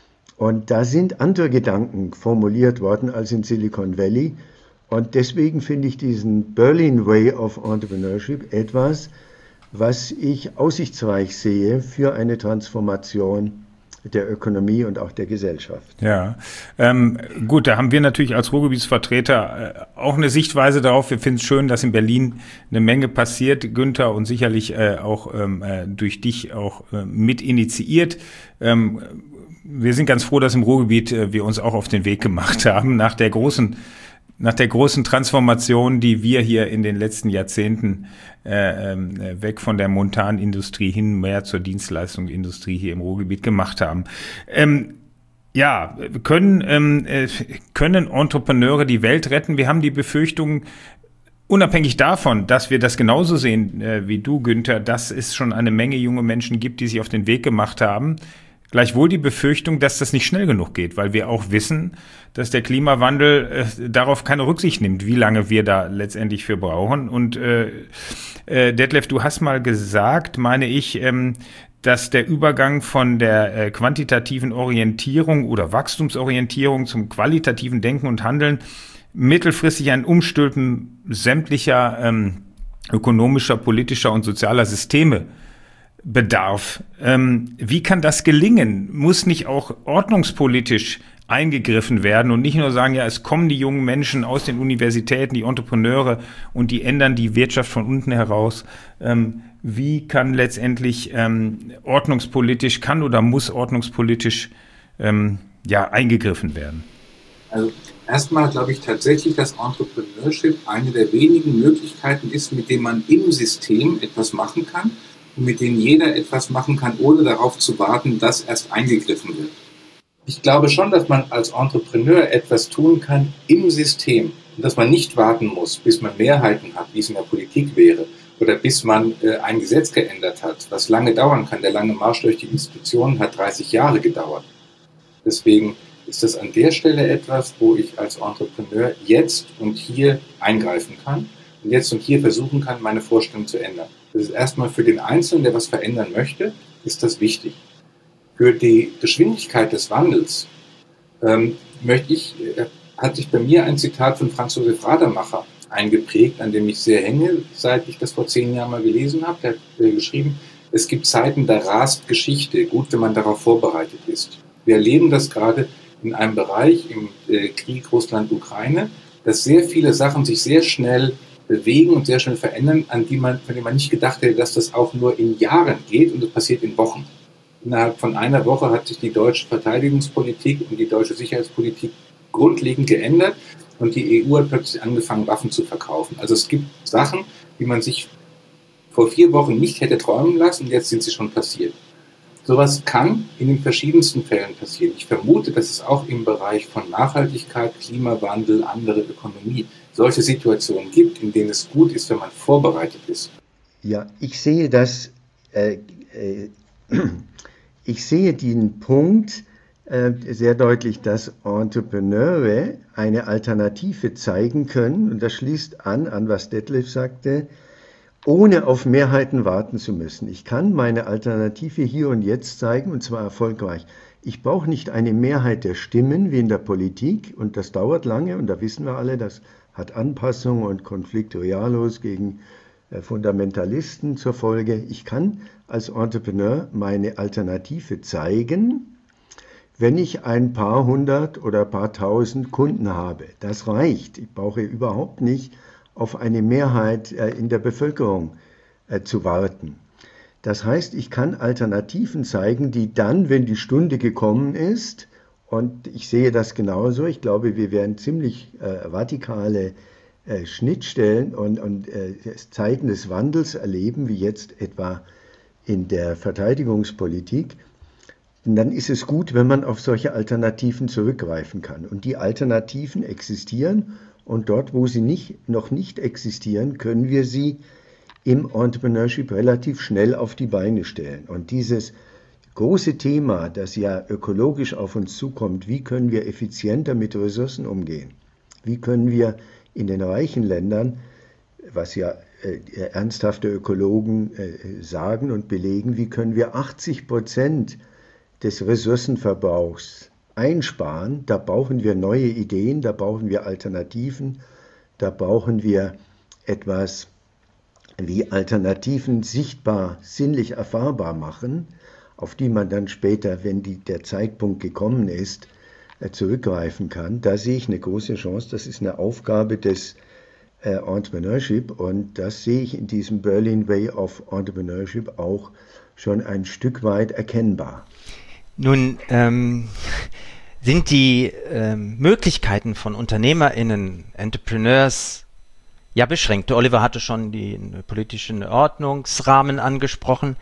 Und da sind andere Gedanken formuliert worden als in Silicon Valley. Und deswegen finde ich diesen Berlin Way of Entrepreneurship etwas, was ich aussichtsreich sehe für eine Transformation der Ökonomie und auch der Gesellschaft. Ja, ähm, gut, da haben wir natürlich als Ruhrgebietsvertreter äh, auch eine Sichtweise darauf. Wir finden es schön, dass in Berlin eine Menge passiert, Günther, und sicherlich äh, auch ähm, äh, durch dich auch äh, mit initiiert. Ähm, wir sind ganz froh, dass im Ruhrgebiet äh, wir uns auch auf den Weg gemacht haben, nach der großen Nach der großen Transformation, die wir hier in den letzten Jahrzehnten äh, äh, weg von der Montanindustrie hin mehr zur Dienstleistungsindustrie hier im Ruhrgebiet gemacht haben. Ähm, ja, können, ähm, äh, können Entrepreneure die Welt retten? Wir haben die Befürchtung, unabhängig davon, dass wir das genauso sehen äh, wie du, Günther, dass es schon eine Menge junge Menschen gibt, die sich auf den Weg gemacht haben. Gleichwohl die Befürchtung, dass das nicht schnell genug geht, weil wir auch wissen, dass der Klimawandel äh, darauf keine Rücksicht nimmt, wie lange wir da letztendlich für brauchen. Und äh, äh, Detlef, du hast mal gesagt, meine ich, ähm, dass der Übergang von der äh, quantitativen Orientierung oder Wachstumsorientierung zum qualitativen Denken und Handeln mittelfristig ein Umstülpen sämtlicher ähm, ökonomischer, politischer und sozialer Systeme bedarf. Ähm, wie kann das gelingen? Muss nicht auch ordnungspolitisch eingegriffen werden und nicht nur sagen, ja, es kommen die jungen Menschen aus den Universitäten, die Entrepreneure und die ändern die Wirtschaft von unten heraus. Ähm, wie kann letztendlich ähm, ordnungspolitisch, kann oder muss ordnungspolitisch ähm, ja, eingegriffen werden? Also erstmal glaube ich tatsächlich, dass Entrepreneurship eine der wenigen Möglichkeiten ist, mit denen man im System etwas machen kann und mit denen jeder etwas machen kann, ohne darauf zu warten, dass erst eingegriffen wird. Ich glaube schon, dass man als Entrepreneur etwas tun kann im System und dass man nicht warten muss, bis man Mehrheiten hat, wie es in der Politik wäre, oder bis man äh, ein Gesetz geändert hat, was lange dauern kann. Der lange Marsch durch die Institutionen hat dreißig Jahre gedauert. Deswegen ist das an der Stelle etwas, wo ich als Entrepreneur jetzt und hier eingreifen kann und jetzt und hier versuchen kann, meine Vorstellung zu ändern. Das ist erstmal für den Einzelnen, der was verändern möchte, ist das wichtig. Für die Geschwindigkeit des Wandels ähm, möchte ich, äh, hat sich bei mir ein Zitat von Franz Josef Radermacher eingeprägt, an dem ich sehr hänge, seit ich das vor zehn Jahren mal gelesen habe. Der hat äh, geschrieben, es gibt Zeiten, da rast Geschichte, gut, wenn man darauf vorbereitet ist. Wir erleben das gerade in einem Bereich im äh, Krieg Russland-Ukraine, dass sehr viele Sachen sich sehr schnell bewegen und sehr schnell verändern, an die man, von denen man nicht gedacht hätte, dass das auch nur in Jahren geht und das passiert in Wochen. Innerhalb von einer Woche hat sich die deutsche Verteidigungspolitik und die deutsche Sicherheitspolitik grundlegend geändert und die E U hat plötzlich angefangen, Waffen zu verkaufen. Also es gibt Sachen, die man sich vor vier Wochen nicht hätte träumen lassen, jetzt sind sie schon passiert. Sowas kann in den verschiedensten Fällen passieren. Ich vermute, dass es auch im Bereich von Nachhaltigkeit, Klimawandel, andere Ökonomie solche Situationen gibt, in denen es gut ist, wenn man vorbereitet ist. Ja, ich sehe das, äh, äh, ich sehe den Punkt äh, sehr deutlich, dass Entrepreneure eine Alternative zeigen können, und das schließt an, an was Detlef sagte, ohne auf Mehrheiten warten zu müssen. Ich kann meine Alternative hier und jetzt zeigen, und zwar erfolgreich. Ich brauche nicht eine Mehrheit der Stimmen wie in der Politik, und das dauert lange, und da wissen wir alle, das hat Anpassung und Conflicto Realos gegen äh, Fundamentalisten zur Folge. Ich kann als Entrepreneur meine Alternative zeigen, wenn ich ein paar hundert oder ein paar tausend Kunden habe. Das reicht. Ich brauche überhaupt nicht auf eine Mehrheit äh, in der Bevölkerung äh, zu warten. Das heißt, ich kann Alternativen zeigen, die dann, wenn die Stunde gekommen ist, und ich sehe das genauso, ich glaube, wir werden ziemlich äh, radikale äh, Schnittstellen und, und äh, Zeiten des Wandels erleben, wie jetzt etwa in der Verteidigungspolitik. Und dann ist es gut, wenn man auf solche Alternativen zurückgreifen kann. Und die Alternativen existieren, und dort, wo sie nicht, noch nicht existieren, können wir sie im Entrepreneurship relativ schnell auf die Beine stellen. Und dieses große Thema, das ja ökologisch auf uns zukommt, wie können wir effizienter mit Ressourcen umgehen? Wie können wir in den reichen Ländern, was ja äh, ernsthafte Ökologen äh, sagen und belegen, wie können wir achtzig Prozent des Ressourcenverbrauchs einsparen? Da brauchen wir neue Ideen, da brauchen wir Alternativen, da brauchen wir etwas wie Alternativen sichtbar, sinnlich erfahrbar machen, auf die man dann später, wenn die, der Zeitpunkt gekommen ist, zurückgreifen kann. Da sehe ich eine große Chance. Das ist eine Aufgabe des äh, Entrepreneurship, und das sehe ich in diesem Berlin Way of Entrepreneurship auch schon ein Stück weit erkennbar. Nun ähm, sind die ähm, Möglichkeiten von UnternehmerInnen, Entrepreneurs, ja beschränkt. Oliver hatte schon den politischen Ordnungsrahmen angesprochen.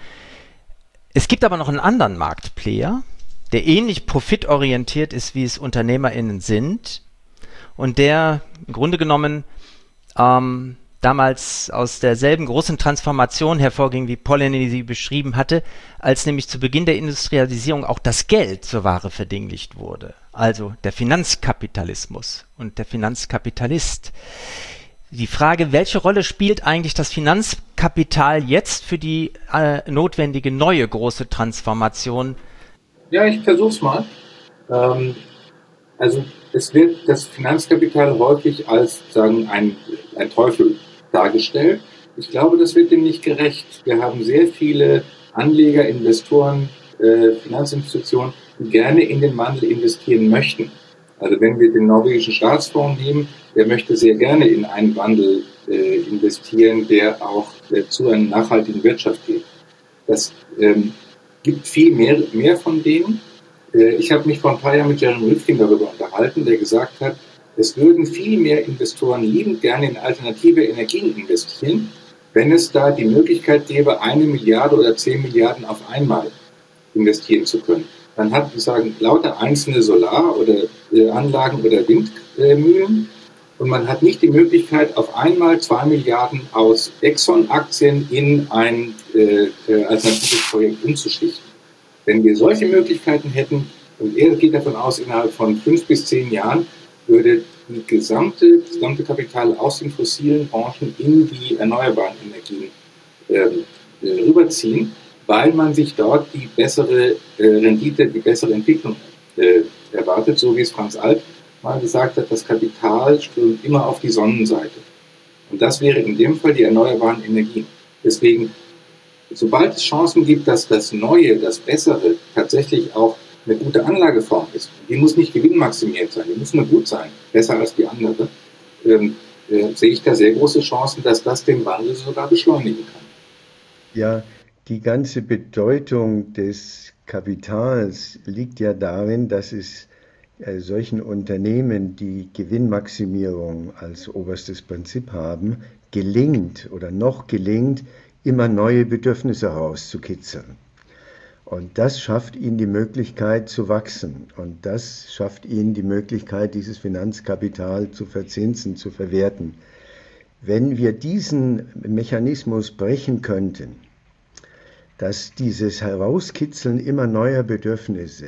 Es gibt aber noch einen anderen Marktplayer, der ähnlich profitorientiert ist, wie es UnternehmerInnen sind, und der im Grunde genommen ähm, damals aus derselben großen Transformation hervorging, wie Polanyi sie beschrieben hatte, als nämlich zu Beginn der Industrialisierung auch das Geld zur Ware verdinglicht wurde. Also der Finanzkapitalismus und der Finanzkapitalist. Die Frage, welche Rolle spielt eigentlich das Finanzkapital jetzt für die äh, notwendige neue große Transformation? Ja, ich versuch's mal. Ähm, also es wird das Finanzkapital häufig als sagen ein, ein Teufel dargestellt. Ich glaube, das wird dem nicht gerecht. Wir haben sehr viele Anleger, Investoren, äh, Finanzinstitutionen, die gerne in den Wandel investieren möchten. Also wenn wir den norwegischen Staatsfonds nehmen, der möchte sehr gerne in einen Wandel äh, investieren, der auch äh, zu einer nachhaltigen Wirtschaft geht. Das ähm, gibt viel mehr, mehr von denen. Äh, ich habe mich vor ein paar Jahren mit Jeremy Rifkin darüber unterhalten, der gesagt hat, es würden viel mehr Investoren liebend gerne in alternative Energien investieren, wenn es da die Möglichkeit gäbe, eine Milliarde oder zehn Milliarden auf einmal investieren zu können. Dann hat, wir sagen, lauter einzelne Solar- oder äh, Anlagen oder Windmühlen äh, und man hat nicht die Möglichkeit, auf einmal zwei Milliarden aus Exxon-Aktien in ein äh, alternatives Projekt umzuschichten. Wenn wir solche Möglichkeiten hätten, und er geht davon aus, innerhalb von fünf bis zehn Jahren würde die gesamte, das gesamte Kapital aus den fossilen Branchen in die erneuerbaren Energien äh, rüberziehen, weil man sich dort die bessere äh, Rendite, die bessere Entwicklung äh, erwartet, so wie es Franz Alt mal gesagt hat, das Kapital strömt immer auf die Sonnenseite. Und das wäre in dem Fall die erneuerbaren Energien. Deswegen, sobald es Chancen gibt, dass das Neue, das Bessere tatsächlich auch eine gute Anlageform ist, die muss nicht gewinnmaximiert sein, die muss nur gut sein, besser als die andere, ähm, äh, sehe ich da sehr große Chancen, dass das den Wandel sogar beschleunigen kann. Ja, die ganze Bedeutung des Kapitals liegt ja darin, dass es äh, solchen Unternehmen, die Gewinnmaximierung als oberstes Prinzip haben, gelingt oder noch gelingt, immer neue Bedürfnisse herauszukitzeln. Und das schafft ihnen die Möglichkeit zu wachsen. Und das schafft ihnen die Möglichkeit, dieses Finanzkapital zu verzinsen, zu verwerten. Wenn wir diesen Mechanismus brechen könnten, dass dieses Herauskitzeln immer neuer Bedürfnisse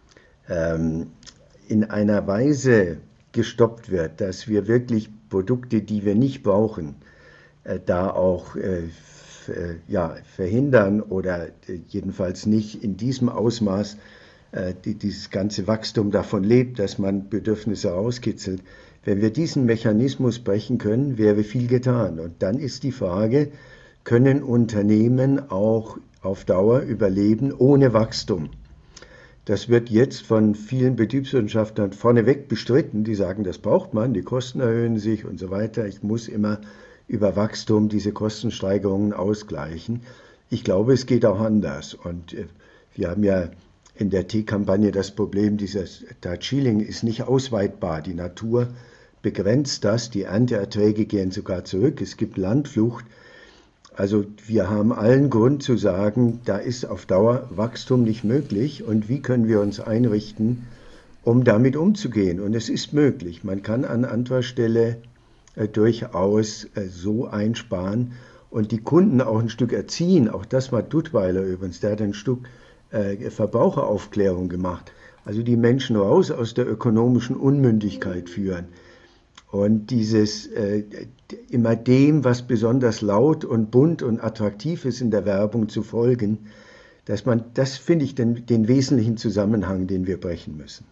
ähm, in einer Weise gestoppt wird, dass wir wirklich Produkte, die wir nicht brauchen, äh, da auch äh, f- äh, ja, verhindern oder äh, jedenfalls nicht in diesem Ausmaß äh, die, dieses ganze Wachstum davon lebt, dass man Bedürfnisse herauskitzelt. Wenn wir diesen Mechanismus brechen können, wäre viel getan. Und dann ist die Frage, können Unternehmen auch auf Dauer überleben ohne Wachstum? Das wird jetzt von vielen Betriebswirtschaftlern vorneweg bestritten. Die sagen, das braucht man, die Kosten erhöhen sich und so weiter. Ich muss immer über Wachstum diese Kostensteigerungen ausgleichen. Ich glaube, es geht auch anders. Und wir haben ja in der Teekampagne das Problem, dieses Darjeeling ist nicht ausweitbar. Die Natur begrenzt das, die Ernteerträge gehen sogar zurück, es gibt Landflucht. Also wir haben allen Grund zu sagen, da ist auf Dauer Wachstum nicht möglich und wie können wir uns einrichten, um damit umzugehen? Und es ist möglich. Man kann an anderer Stelle äh, durchaus äh, so einsparen und die Kunden auch ein Stück erziehen. Auch das war Duttweiler übrigens, der hat ein Stück äh, Verbraucheraufklärung gemacht. Also die Menschen raus aus der ökonomischen Unmündigkeit führen. Und dieses äh, immer dem, was besonders laut und bunt und attraktiv ist in der Werbung zu folgen, dass man, das finde ich den, den wesentlichen Zusammenhang, den wir brechen müssen.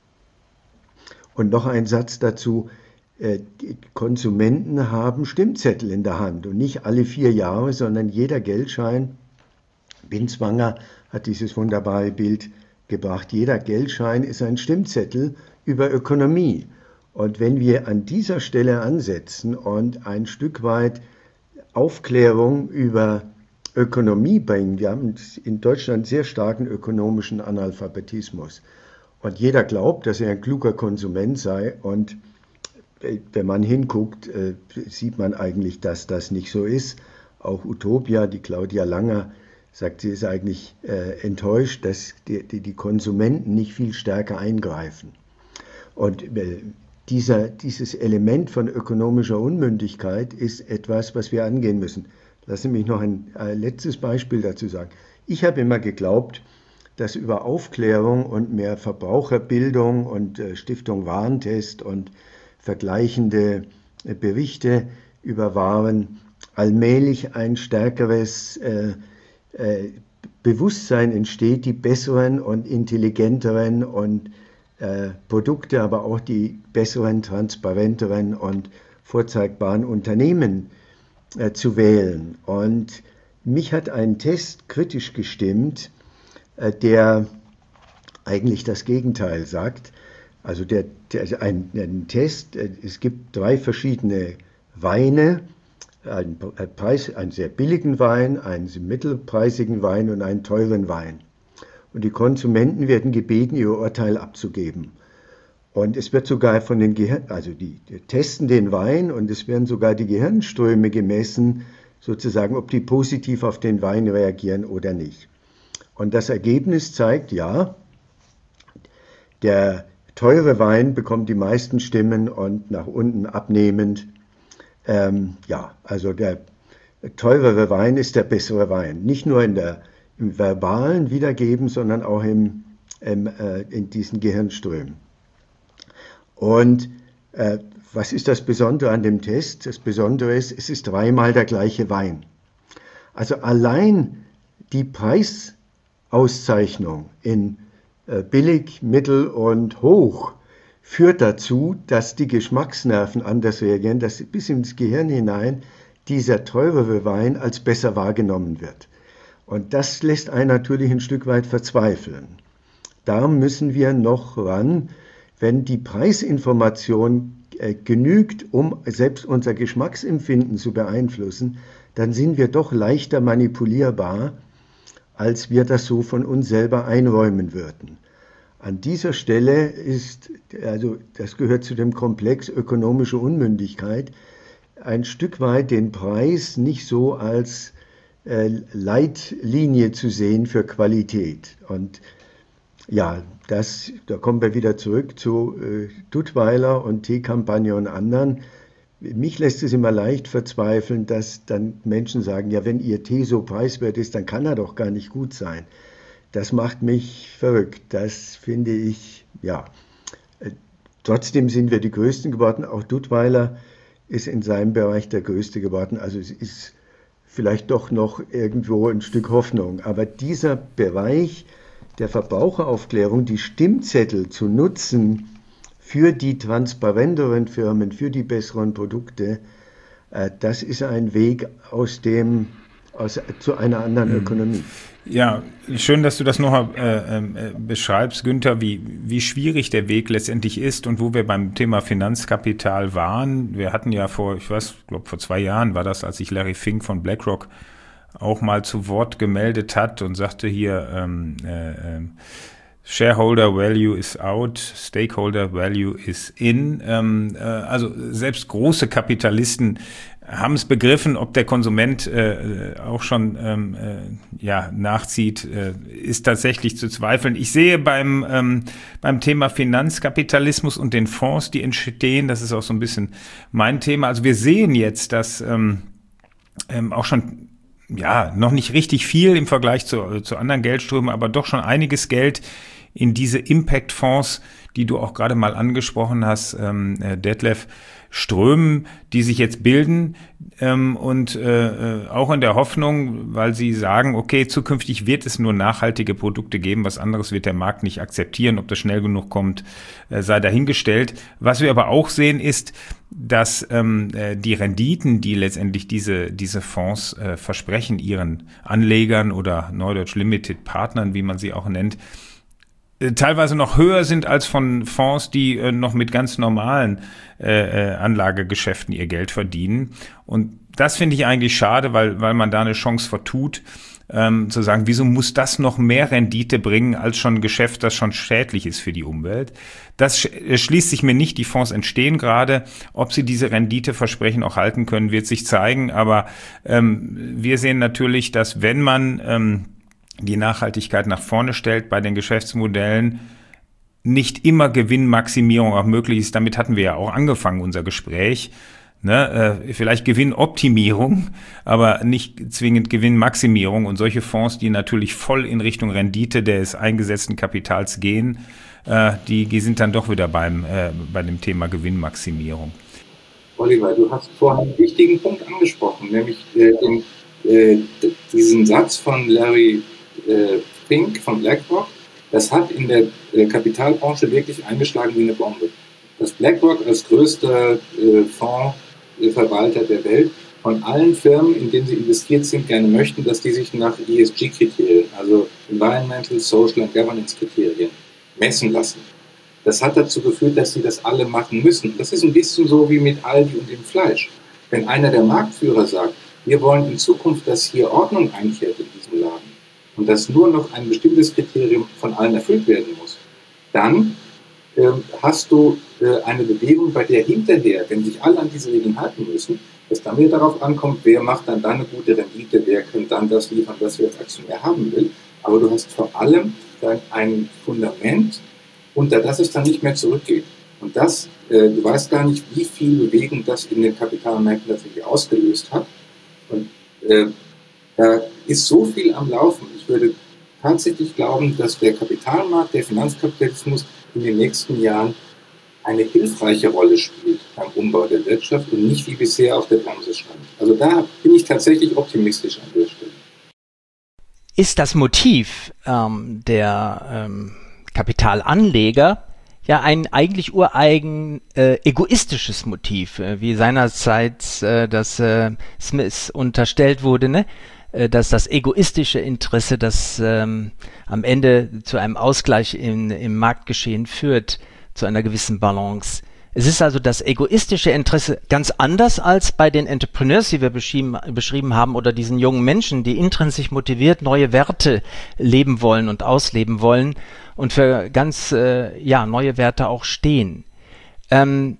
Und noch ein Satz dazu, äh, die Konsumenten haben Stimmzettel in der Hand und nicht alle vier Jahre, sondern jeder Geldschein, Binswanger hat dieses wunderbare Bild gebracht, jeder Geldschein ist ein Stimmzettel über Ökonomie. Und wenn wir an dieser Stelle ansetzen und ein Stück weit Aufklärung über Ökonomie bringen, wir haben in Deutschland sehr starken ökonomischen Analphabetismus und jeder glaubt, dass er ein kluger Konsument sei und wenn man hinguckt, sieht man eigentlich, dass das nicht so ist. Auch Utopia, die Claudia Langer sagt, sie ist eigentlich enttäuscht, dass die, die Konsumenten nicht viel stärker eingreifen. Und Dieser, dieses Element von ökonomischer Unmündigkeit ist etwas, was wir angehen müssen. Lassen Sie mich noch ein äh, letztes Beispiel dazu sagen. Ich habe immer geglaubt, dass über Aufklärung und mehr Verbraucherbildung und äh, Stiftung Warentest und vergleichende äh, Berichte über Waren allmählich ein stärkeres äh, äh, Bewusstsein entsteht, die besseren und intelligenteren und Äh, Produkte, aber auch die besseren, transparenteren und vorzeigbaren Unternehmen äh, zu wählen. Und mich hat ein Test kritisch gestimmt, äh, der eigentlich das Gegenteil sagt. Also der, der, ein, ein Test, äh, es gibt drei verschiedene Weine, ein, Preis, einen sehr billigen Wein, einen mittelpreisigen Wein und einen teuren Wein. Und die Konsumenten werden gebeten, ihr Urteil abzugeben. Und es wird sogar von den Gehirn, also die, die testen den Wein und es werden sogar die Gehirnströme gemessen, sozusagen, ob die positiv auf den Wein reagieren oder nicht. Und das Ergebnis zeigt, ja, der teure Wein bekommt die meisten Stimmen und nach unten abnehmend. Ähm, ja, also der teurere Wein ist der bessere Wein. Nicht nur in der, im verbalen Wiedergeben, sondern auch im, im, äh, in diesen Gehirnströmen. Und äh, was ist das Besondere an dem Test? Das Besondere ist, es ist dreimal der gleiche Wein. Also allein die Preisauszeichnung in äh, billig, mittel und hoch führt dazu, dass die Geschmacksnerven anders reagieren, dass bis ins Gehirn hinein dieser teurere Wein als besser wahrgenommen wird. Und das lässt einen natürlich ein Stück weit verzweifeln. Da müssen wir noch ran, wenn die Preisinformation äh, genügt, um selbst unser Geschmacksempfinden zu beeinflussen, dann sind wir doch leichter manipulierbar, als wir das so von uns selber einräumen würden. An dieser Stelle ist, also das gehört zu dem Komplex ökonomische Unmündigkeit, ein Stück weit den Preis nicht so als äh, Leitlinie zu sehen für Qualität. Und ja, das, da kommen wir wieder zurück zu äh, Duttweiler und Teekampagne und anderen. Mich lässt es immer leicht verzweifeln, dass dann Menschen sagen, ja, wenn Ihr Tee so preiswert ist, dann kann er doch gar nicht gut sein. Das macht mich verrückt. Das finde ich, ja. Trotzdem sind wir die Größten geworden. Auch Duttweiler ist in seinem Bereich der Größte geworden. Also es ist vielleicht doch noch irgendwo ein Stück Hoffnung. Aber dieser Bereich der Verbraucheraufklärung, die Stimmzettel zu nutzen für die transparenteren Firmen, für die besseren Produkte, das ist ein Weg aus dem, aus, zu einer anderen Ökonomie. Ja, schön, dass du das noch äh, äh, beschreibst, Günther, wie, wie schwierig der Weg letztendlich ist und wo wir beim Thema Finanzkapital waren. Wir hatten ja vor, ich weiß, ich glaube vor zwei Jahren war das, als sich Larry Fink von BlackRock auch mal zu Wort gemeldet hat und sagte hier, ähm, äh, äh, Shareholder Value is out, Stakeholder Value is in. Ähm, äh, also selbst große Kapitalisten haben es begriffen, ob der Konsument äh, auch schon ähm, äh, ja nachzieht, äh, ist tatsächlich zu zweifeln. Ich sehe beim ähm, beim Thema Finanzkapitalismus und den Fonds, die entstehen, das ist auch so ein bisschen mein Thema. Also wir sehen jetzt, dass ähm, ähm, auch schon ja noch nicht richtig viel im Vergleich zu, zu anderen Geldströmen, aber doch schon einiges Geld in diese Impact-Fonds, die du auch gerade mal angesprochen hast, ähm, äh, Detlef, Strömen, die sich jetzt bilden ähm, und äh, auch in der Hoffnung, weil sie sagen, okay, zukünftig wird es nur nachhaltige Produkte geben, was anderes wird der Markt nicht akzeptieren, ob das schnell genug kommt, äh, sei dahingestellt. Was wir aber auch sehen ist, dass ähm, äh, die Renditen, die letztendlich diese diese Fonds äh, versprechen ihren Anlegern oder Neudeutsch Limited Partnern, wie man sie auch nennt, teilweise noch höher sind als von Fonds, die äh, noch mit ganz normalen äh, Anlagegeschäften ihr Geld verdienen. Und das finde ich eigentlich schade, weil weil man da eine Chance vertut, ähm, zu sagen, wieso muss das noch mehr Rendite bringen als schon ein Geschäft, das schon schädlich ist für die Umwelt. Das sch- schließt sich mir nicht, die Fonds entstehen gerade. Ob sie diese Renditeversprechen auch halten können, wird sich zeigen. Aber ähm, wir sehen natürlich, dass wenn man ähm, die Nachhaltigkeit nach vorne stellt bei den Geschäftsmodellen, nicht immer Gewinnmaximierung auch möglich ist. Damit hatten wir ja auch angefangen, unser Gespräch. Ne, äh, vielleicht Gewinnoptimierung, aber nicht zwingend Gewinnmaximierung. Und solche Fonds, die natürlich voll in Richtung Rendite des eingesetzten Kapitals gehen, äh, die, die sind dann doch wieder beim, äh, bei dem Thema Gewinnmaximierung. Oliver, du hast vorhin einen wichtigen Punkt angesprochen, nämlich äh, den, äh, diesen Satz von Larry äh, Fink von BlackRock. Das hat in der äh, Kapitalbranche wirklich eingeschlagen wie eine Bombe. Dass BlackRock als größter äh, Fondsverwalter der Welt von allen Firmen, in denen sie investiert sind, gerne möchten, dass die sich nach E S G-Kriterien, also Environmental, Social and Governance-Kriterien, messen lassen. Das hat dazu geführt, dass sie das alle machen müssen. Das ist ein bisschen so wie mit Aldi und dem Fleisch. Wenn einer der Marktführer sagt, wir wollen in Zukunft, dass hier Ordnung einkehrt in diesem Laden und dass nur noch ein bestimmtes Kriterium von allen erfüllt werden muss, dann äh, hast du äh, eine Bewegung, bei der hinterher, wenn sich alle an diese Regeln halten müssen, es dann wieder darauf ankommt, wer macht dann, dann eine gute Rendite, wer kann dann das liefern, was wir als Aktionär haben will. Aber du hast vor allem dann ein Fundament, unter das es dann nicht mehr zurückgeht. Und das, äh, du weißt gar nicht, wie viel Bewegung das in den Kapitalmärkten tatsächlich ausgelöst hat. Und äh, da ist so viel am Laufen. Ich würde tatsächlich glauben, dass der Kapitalmarkt, der Finanzkapitalismus in den nächsten Jahren eine hilfreiche Rolle spielt beim Umbau der Wirtschaft und nicht wie bisher auf der Bremse stand. Also da bin ich tatsächlich optimistisch an der Stelle. Ist das Motiv ähm, der ähm, Kapitalanleger ja ein eigentlich ureigen äh, egoistisches Motiv, äh, wie seinerzeit äh, das äh, Smith unterstellt wurde, ne? äh, dass das egoistische Interesse, das ähm, am Ende zu einem Ausgleich in, im Marktgeschehen führt, zu einer gewissen Balance. Es ist also das egoistische Interesse ganz anders als bei den Entrepreneurs, die wir beschrieben, beschrieben haben, oder diesen jungen Menschen, die intrinsisch motiviert neue Werte leben wollen und ausleben wollen und für ganz äh, ja, neue Werte auch stehen. Ähm,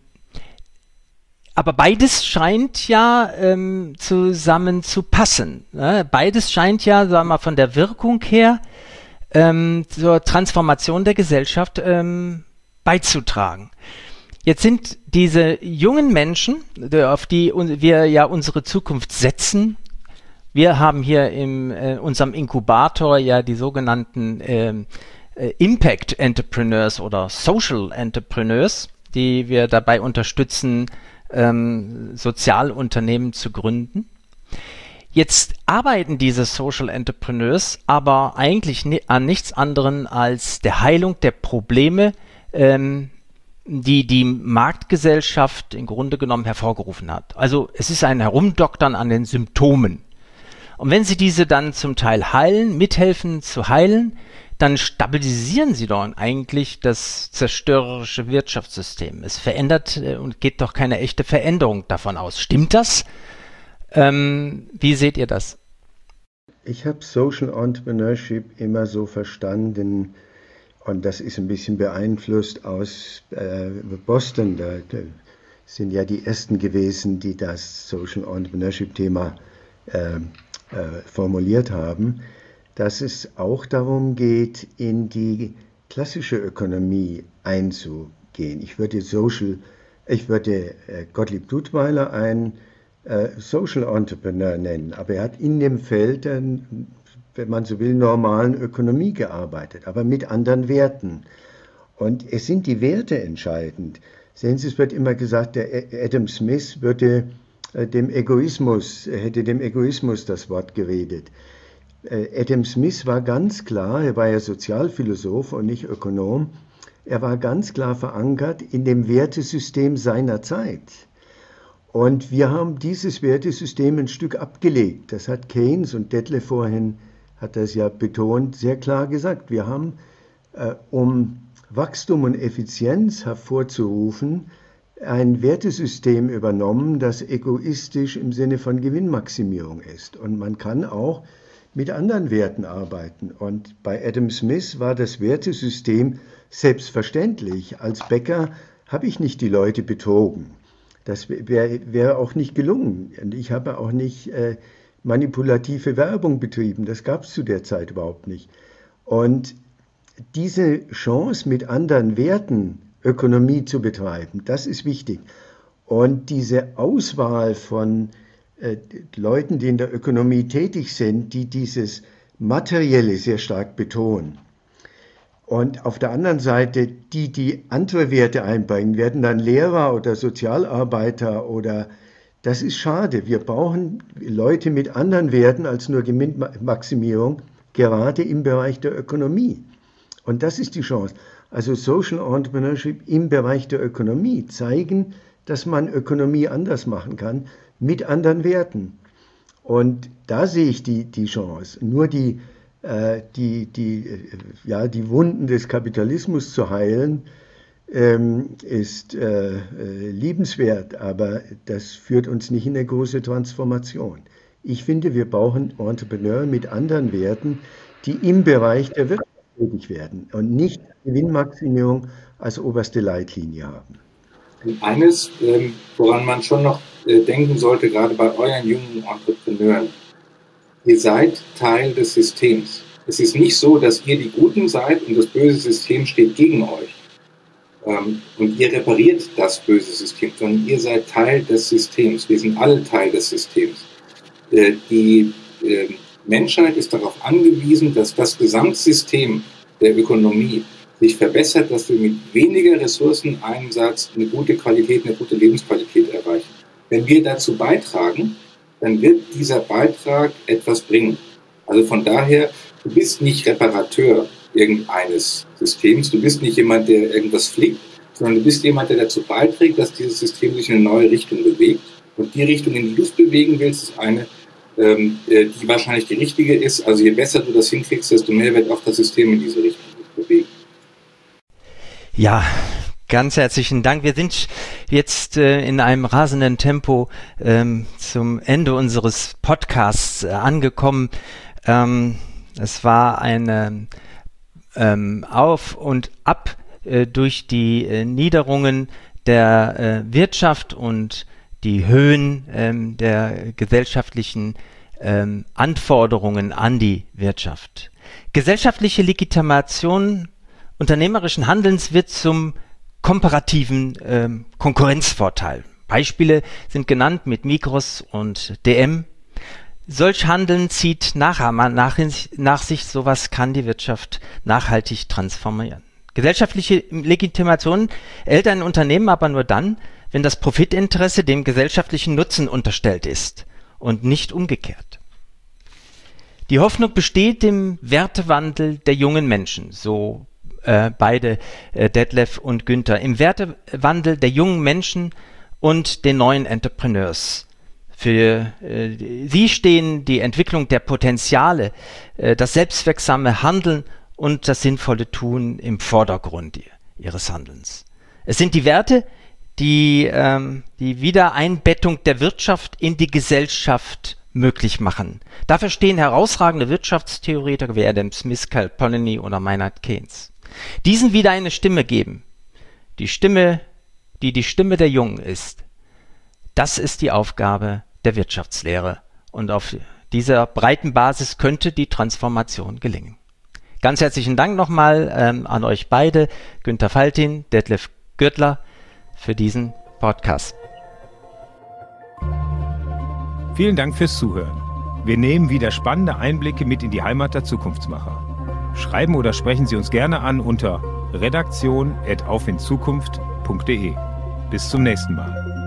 aber beides scheint ja ähm, zusammen zu passen. Ne? Beides scheint ja, sagen wir mal, von der Wirkung her ähm, zur Transformation der Gesellschaft ähm, beizutragen. Jetzt sind diese jungen Menschen, auf die wir ja unsere Zukunft setzen, wir haben hier in äh, unserem Inkubator ja die sogenannten äh, äh, Impact Entrepreneurs oder Social Entrepreneurs, die wir dabei unterstützen, ähm, Sozialunternehmen zu gründen. Jetzt arbeiten diese Social Entrepreneurs aber eigentlich ni- an nichts anderem als der Heilung der Probleme, ähm, die die Marktgesellschaft im Grunde genommen hervorgerufen hat. Also es ist ein Herumdoktern an den Symptomen. Und wenn Sie diese dann zum Teil heilen, mithelfen zu heilen, dann stabilisieren Sie doch eigentlich das zerstörerische Wirtschaftssystem. Es verändert äh, und geht doch keine echte Veränderung davon aus. Stimmt das? Ähm, wie seht ihr das? Ich habe Social Entrepreneurship immer so verstanden, und das ist ein bisschen beeinflusst aus äh, Boston. Da, da sind ja die Ersten gewesen, die das Social Entrepreneurship-Thema äh, äh, formuliert haben, dass es auch darum geht, in die klassische Ökonomie einzugehen. Ich würde Social, ich würde äh, Gottlieb Duttweiler ein äh, Social Entrepreneur nennen, aber er hat in dem Feld ein, wenn man so will, normalen Ökonomie gearbeitet, aber mit anderen Werten. Und es sind die Werte entscheidend. Sehen Sie, es wird immer gesagt, der Adam Smith würde dem Egoismus, hätte dem Egoismus das Wort geredet. Adam Smith war ganz klar, er war ja Sozialphilosoph und nicht Ökonom, er war ganz klar verankert in dem Wertesystem seiner Zeit. Und wir haben dieses Wertesystem ein Stück abgelegt. Das hat Keynes und Detlef vorhin hat das ja betont, sehr klar gesagt. Wir haben, äh, um Wachstum und Effizienz hervorzurufen, ein Wertesystem übernommen, das egoistisch im Sinne von Gewinnmaximierung ist. Und man kann auch mit anderen Werten arbeiten. Und bei Adam Smith war das Wertesystem selbstverständlich. Als Bäcker habe ich nicht die Leute betrogen. Das wäre wär auch nicht gelungen. Und ich habe auch nicht äh, manipulative Werbung betrieben. Das gab es zu der Zeit überhaupt nicht. Und diese Chance, mit anderen Werten Ökonomie zu betreiben, das ist wichtig. Und diese Auswahl von äh, Leuten, die in der Ökonomie tätig sind, die dieses Materielle sehr stark betonen. Und auf der anderen Seite, die, die andere Werte einbringen, werden dann Lehrer oder Sozialarbeiter oder, das ist schade. Wir brauchen Leute mit anderen Werten als nur Gewinnmaximierung, gerade im Bereich der Ökonomie. Und das ist die Chance. Also Social Entrepreneurship im Bereich der Ökonomie zeigen, dass man Ökonomie anders machen kann, mit anderen Werten. Und da sehe ich die, die Chance. Nur die, äh, die, die, äh, ja, die Wunden des Kapitalismus zu heilen, ähm, ist äh, äh, liebenswert, aber das führt uns nicht in eine große Transformation. Ich finde, wir brauchen Entrepreneure mit anderen Werten, die im Bereich der Wirtschaft tätig werden und nicht Gewinnmaximierung als oberste Leitlinie haben. Eines, ähm, woran man schon noch äh, denken sollte, gerade bei euren jungen Entrepreneuren, ihr seid Teil des Systems. Es ist nicht so, dass ihr die Guten seid und das böse System steht gegen euch. Ähm, und ihr repariert das böse System, sondern ihr seid Teil des Systems. Wir sind alle Teil des Systems. Äh, die äh, Menschheit ist darauf angewiesen, dass das Gesamtsystem der Ökonomie sich verbessert, dass wir mit weniger Ressourceneinsatz eine gute Qualität, eine gute Lebensqualität erreichen. Wenn wir dazu beitragen, dann wird dieser Beitrag etwas bringen. Also von daher, du bist nicht Reparateur irgendeines Systems, du bist nicht jemand, der irgendwas flickt, sondern du bist jemand, der dazu beiträgt, dass dieses System sich in eine neue Richtung bewegt. Und die Richtung, in die du es bewegen willst, ist eine, ähm, die wahrscheinlich die richtige ist. Also je besser du das hinkriegst, desto mehr wird auch das System in diese Richtung bewegen. Ja, ganz herzlichen Dank. Wir sind jetzt äh, in einem rasenden Tempo ähm, zum Ende unseres Podcasts äh, angekommen. Ähm, es war eine ähm, Auf und Ab äh, durch die äh, Niederungen der äh, Wirtschaft und die Höhen ähm, der gesellschaftlichen ähm, Anforderungen an die Wirtschaft. Gesellschaftliche Legitimation unternehmerischen Handelns wird zum komparativen ähm, Konkurrenzvorteil. Beispiele sind genannt mit Migros und D M. Solch Handeln zieht nachher nach, nach sich, sowas kann die Wirtschaft nachhaltig transformieren. Gesellschaftliche Legitimation erhält ein Unternehmen aber nur dann, wenn das Profitinteresse dem gesellschaftlichen Nutzen unterstellt ist und nicht umgekehrt. Die Hoffnung besteht im Wertewandel der jungen Menschen, so äh, beide äh, Detlef und Günther, im Wertewandel der jungen Menschen und den neuen Entrepreneurs. Für äh, sie stehen die Entwicklung der Potenziale, äh, das selbstwirksame Handeln und das sinnvolle Tun im Vordergrund ihres Handelns. Es sind die Werte, die ähm, die Wiedereinbettung der Wirtschaft in die Gesellschaft möglich machen. Dafür stehen herausragende Wirtschaftstheoretiker wie Adam Smith, Cal Polanyi oder Maynard Keynes. Diesen wieder eine Stimme geben, die Stimme, die die Stimme der Jungen ist. Das ist die Aufgabe der Wirtschaftslehre und auf dieser breiten Basis könnte die Transformation gelingen. Ganz herzlichen Dank nochmal ähm, an euch beide, Günther Faltin, Detlef Gürtler, für diesen Podcast. Vielen Dank fürs Zuhören. Wir nehmen wieder spannende Einblicke mit in die Heimat der Zukunftsmacher. Schreiben oder sprechen Sie uns gerne an unter redaktion at auf in zukunft punkt de. Bis zum nächsten Mal.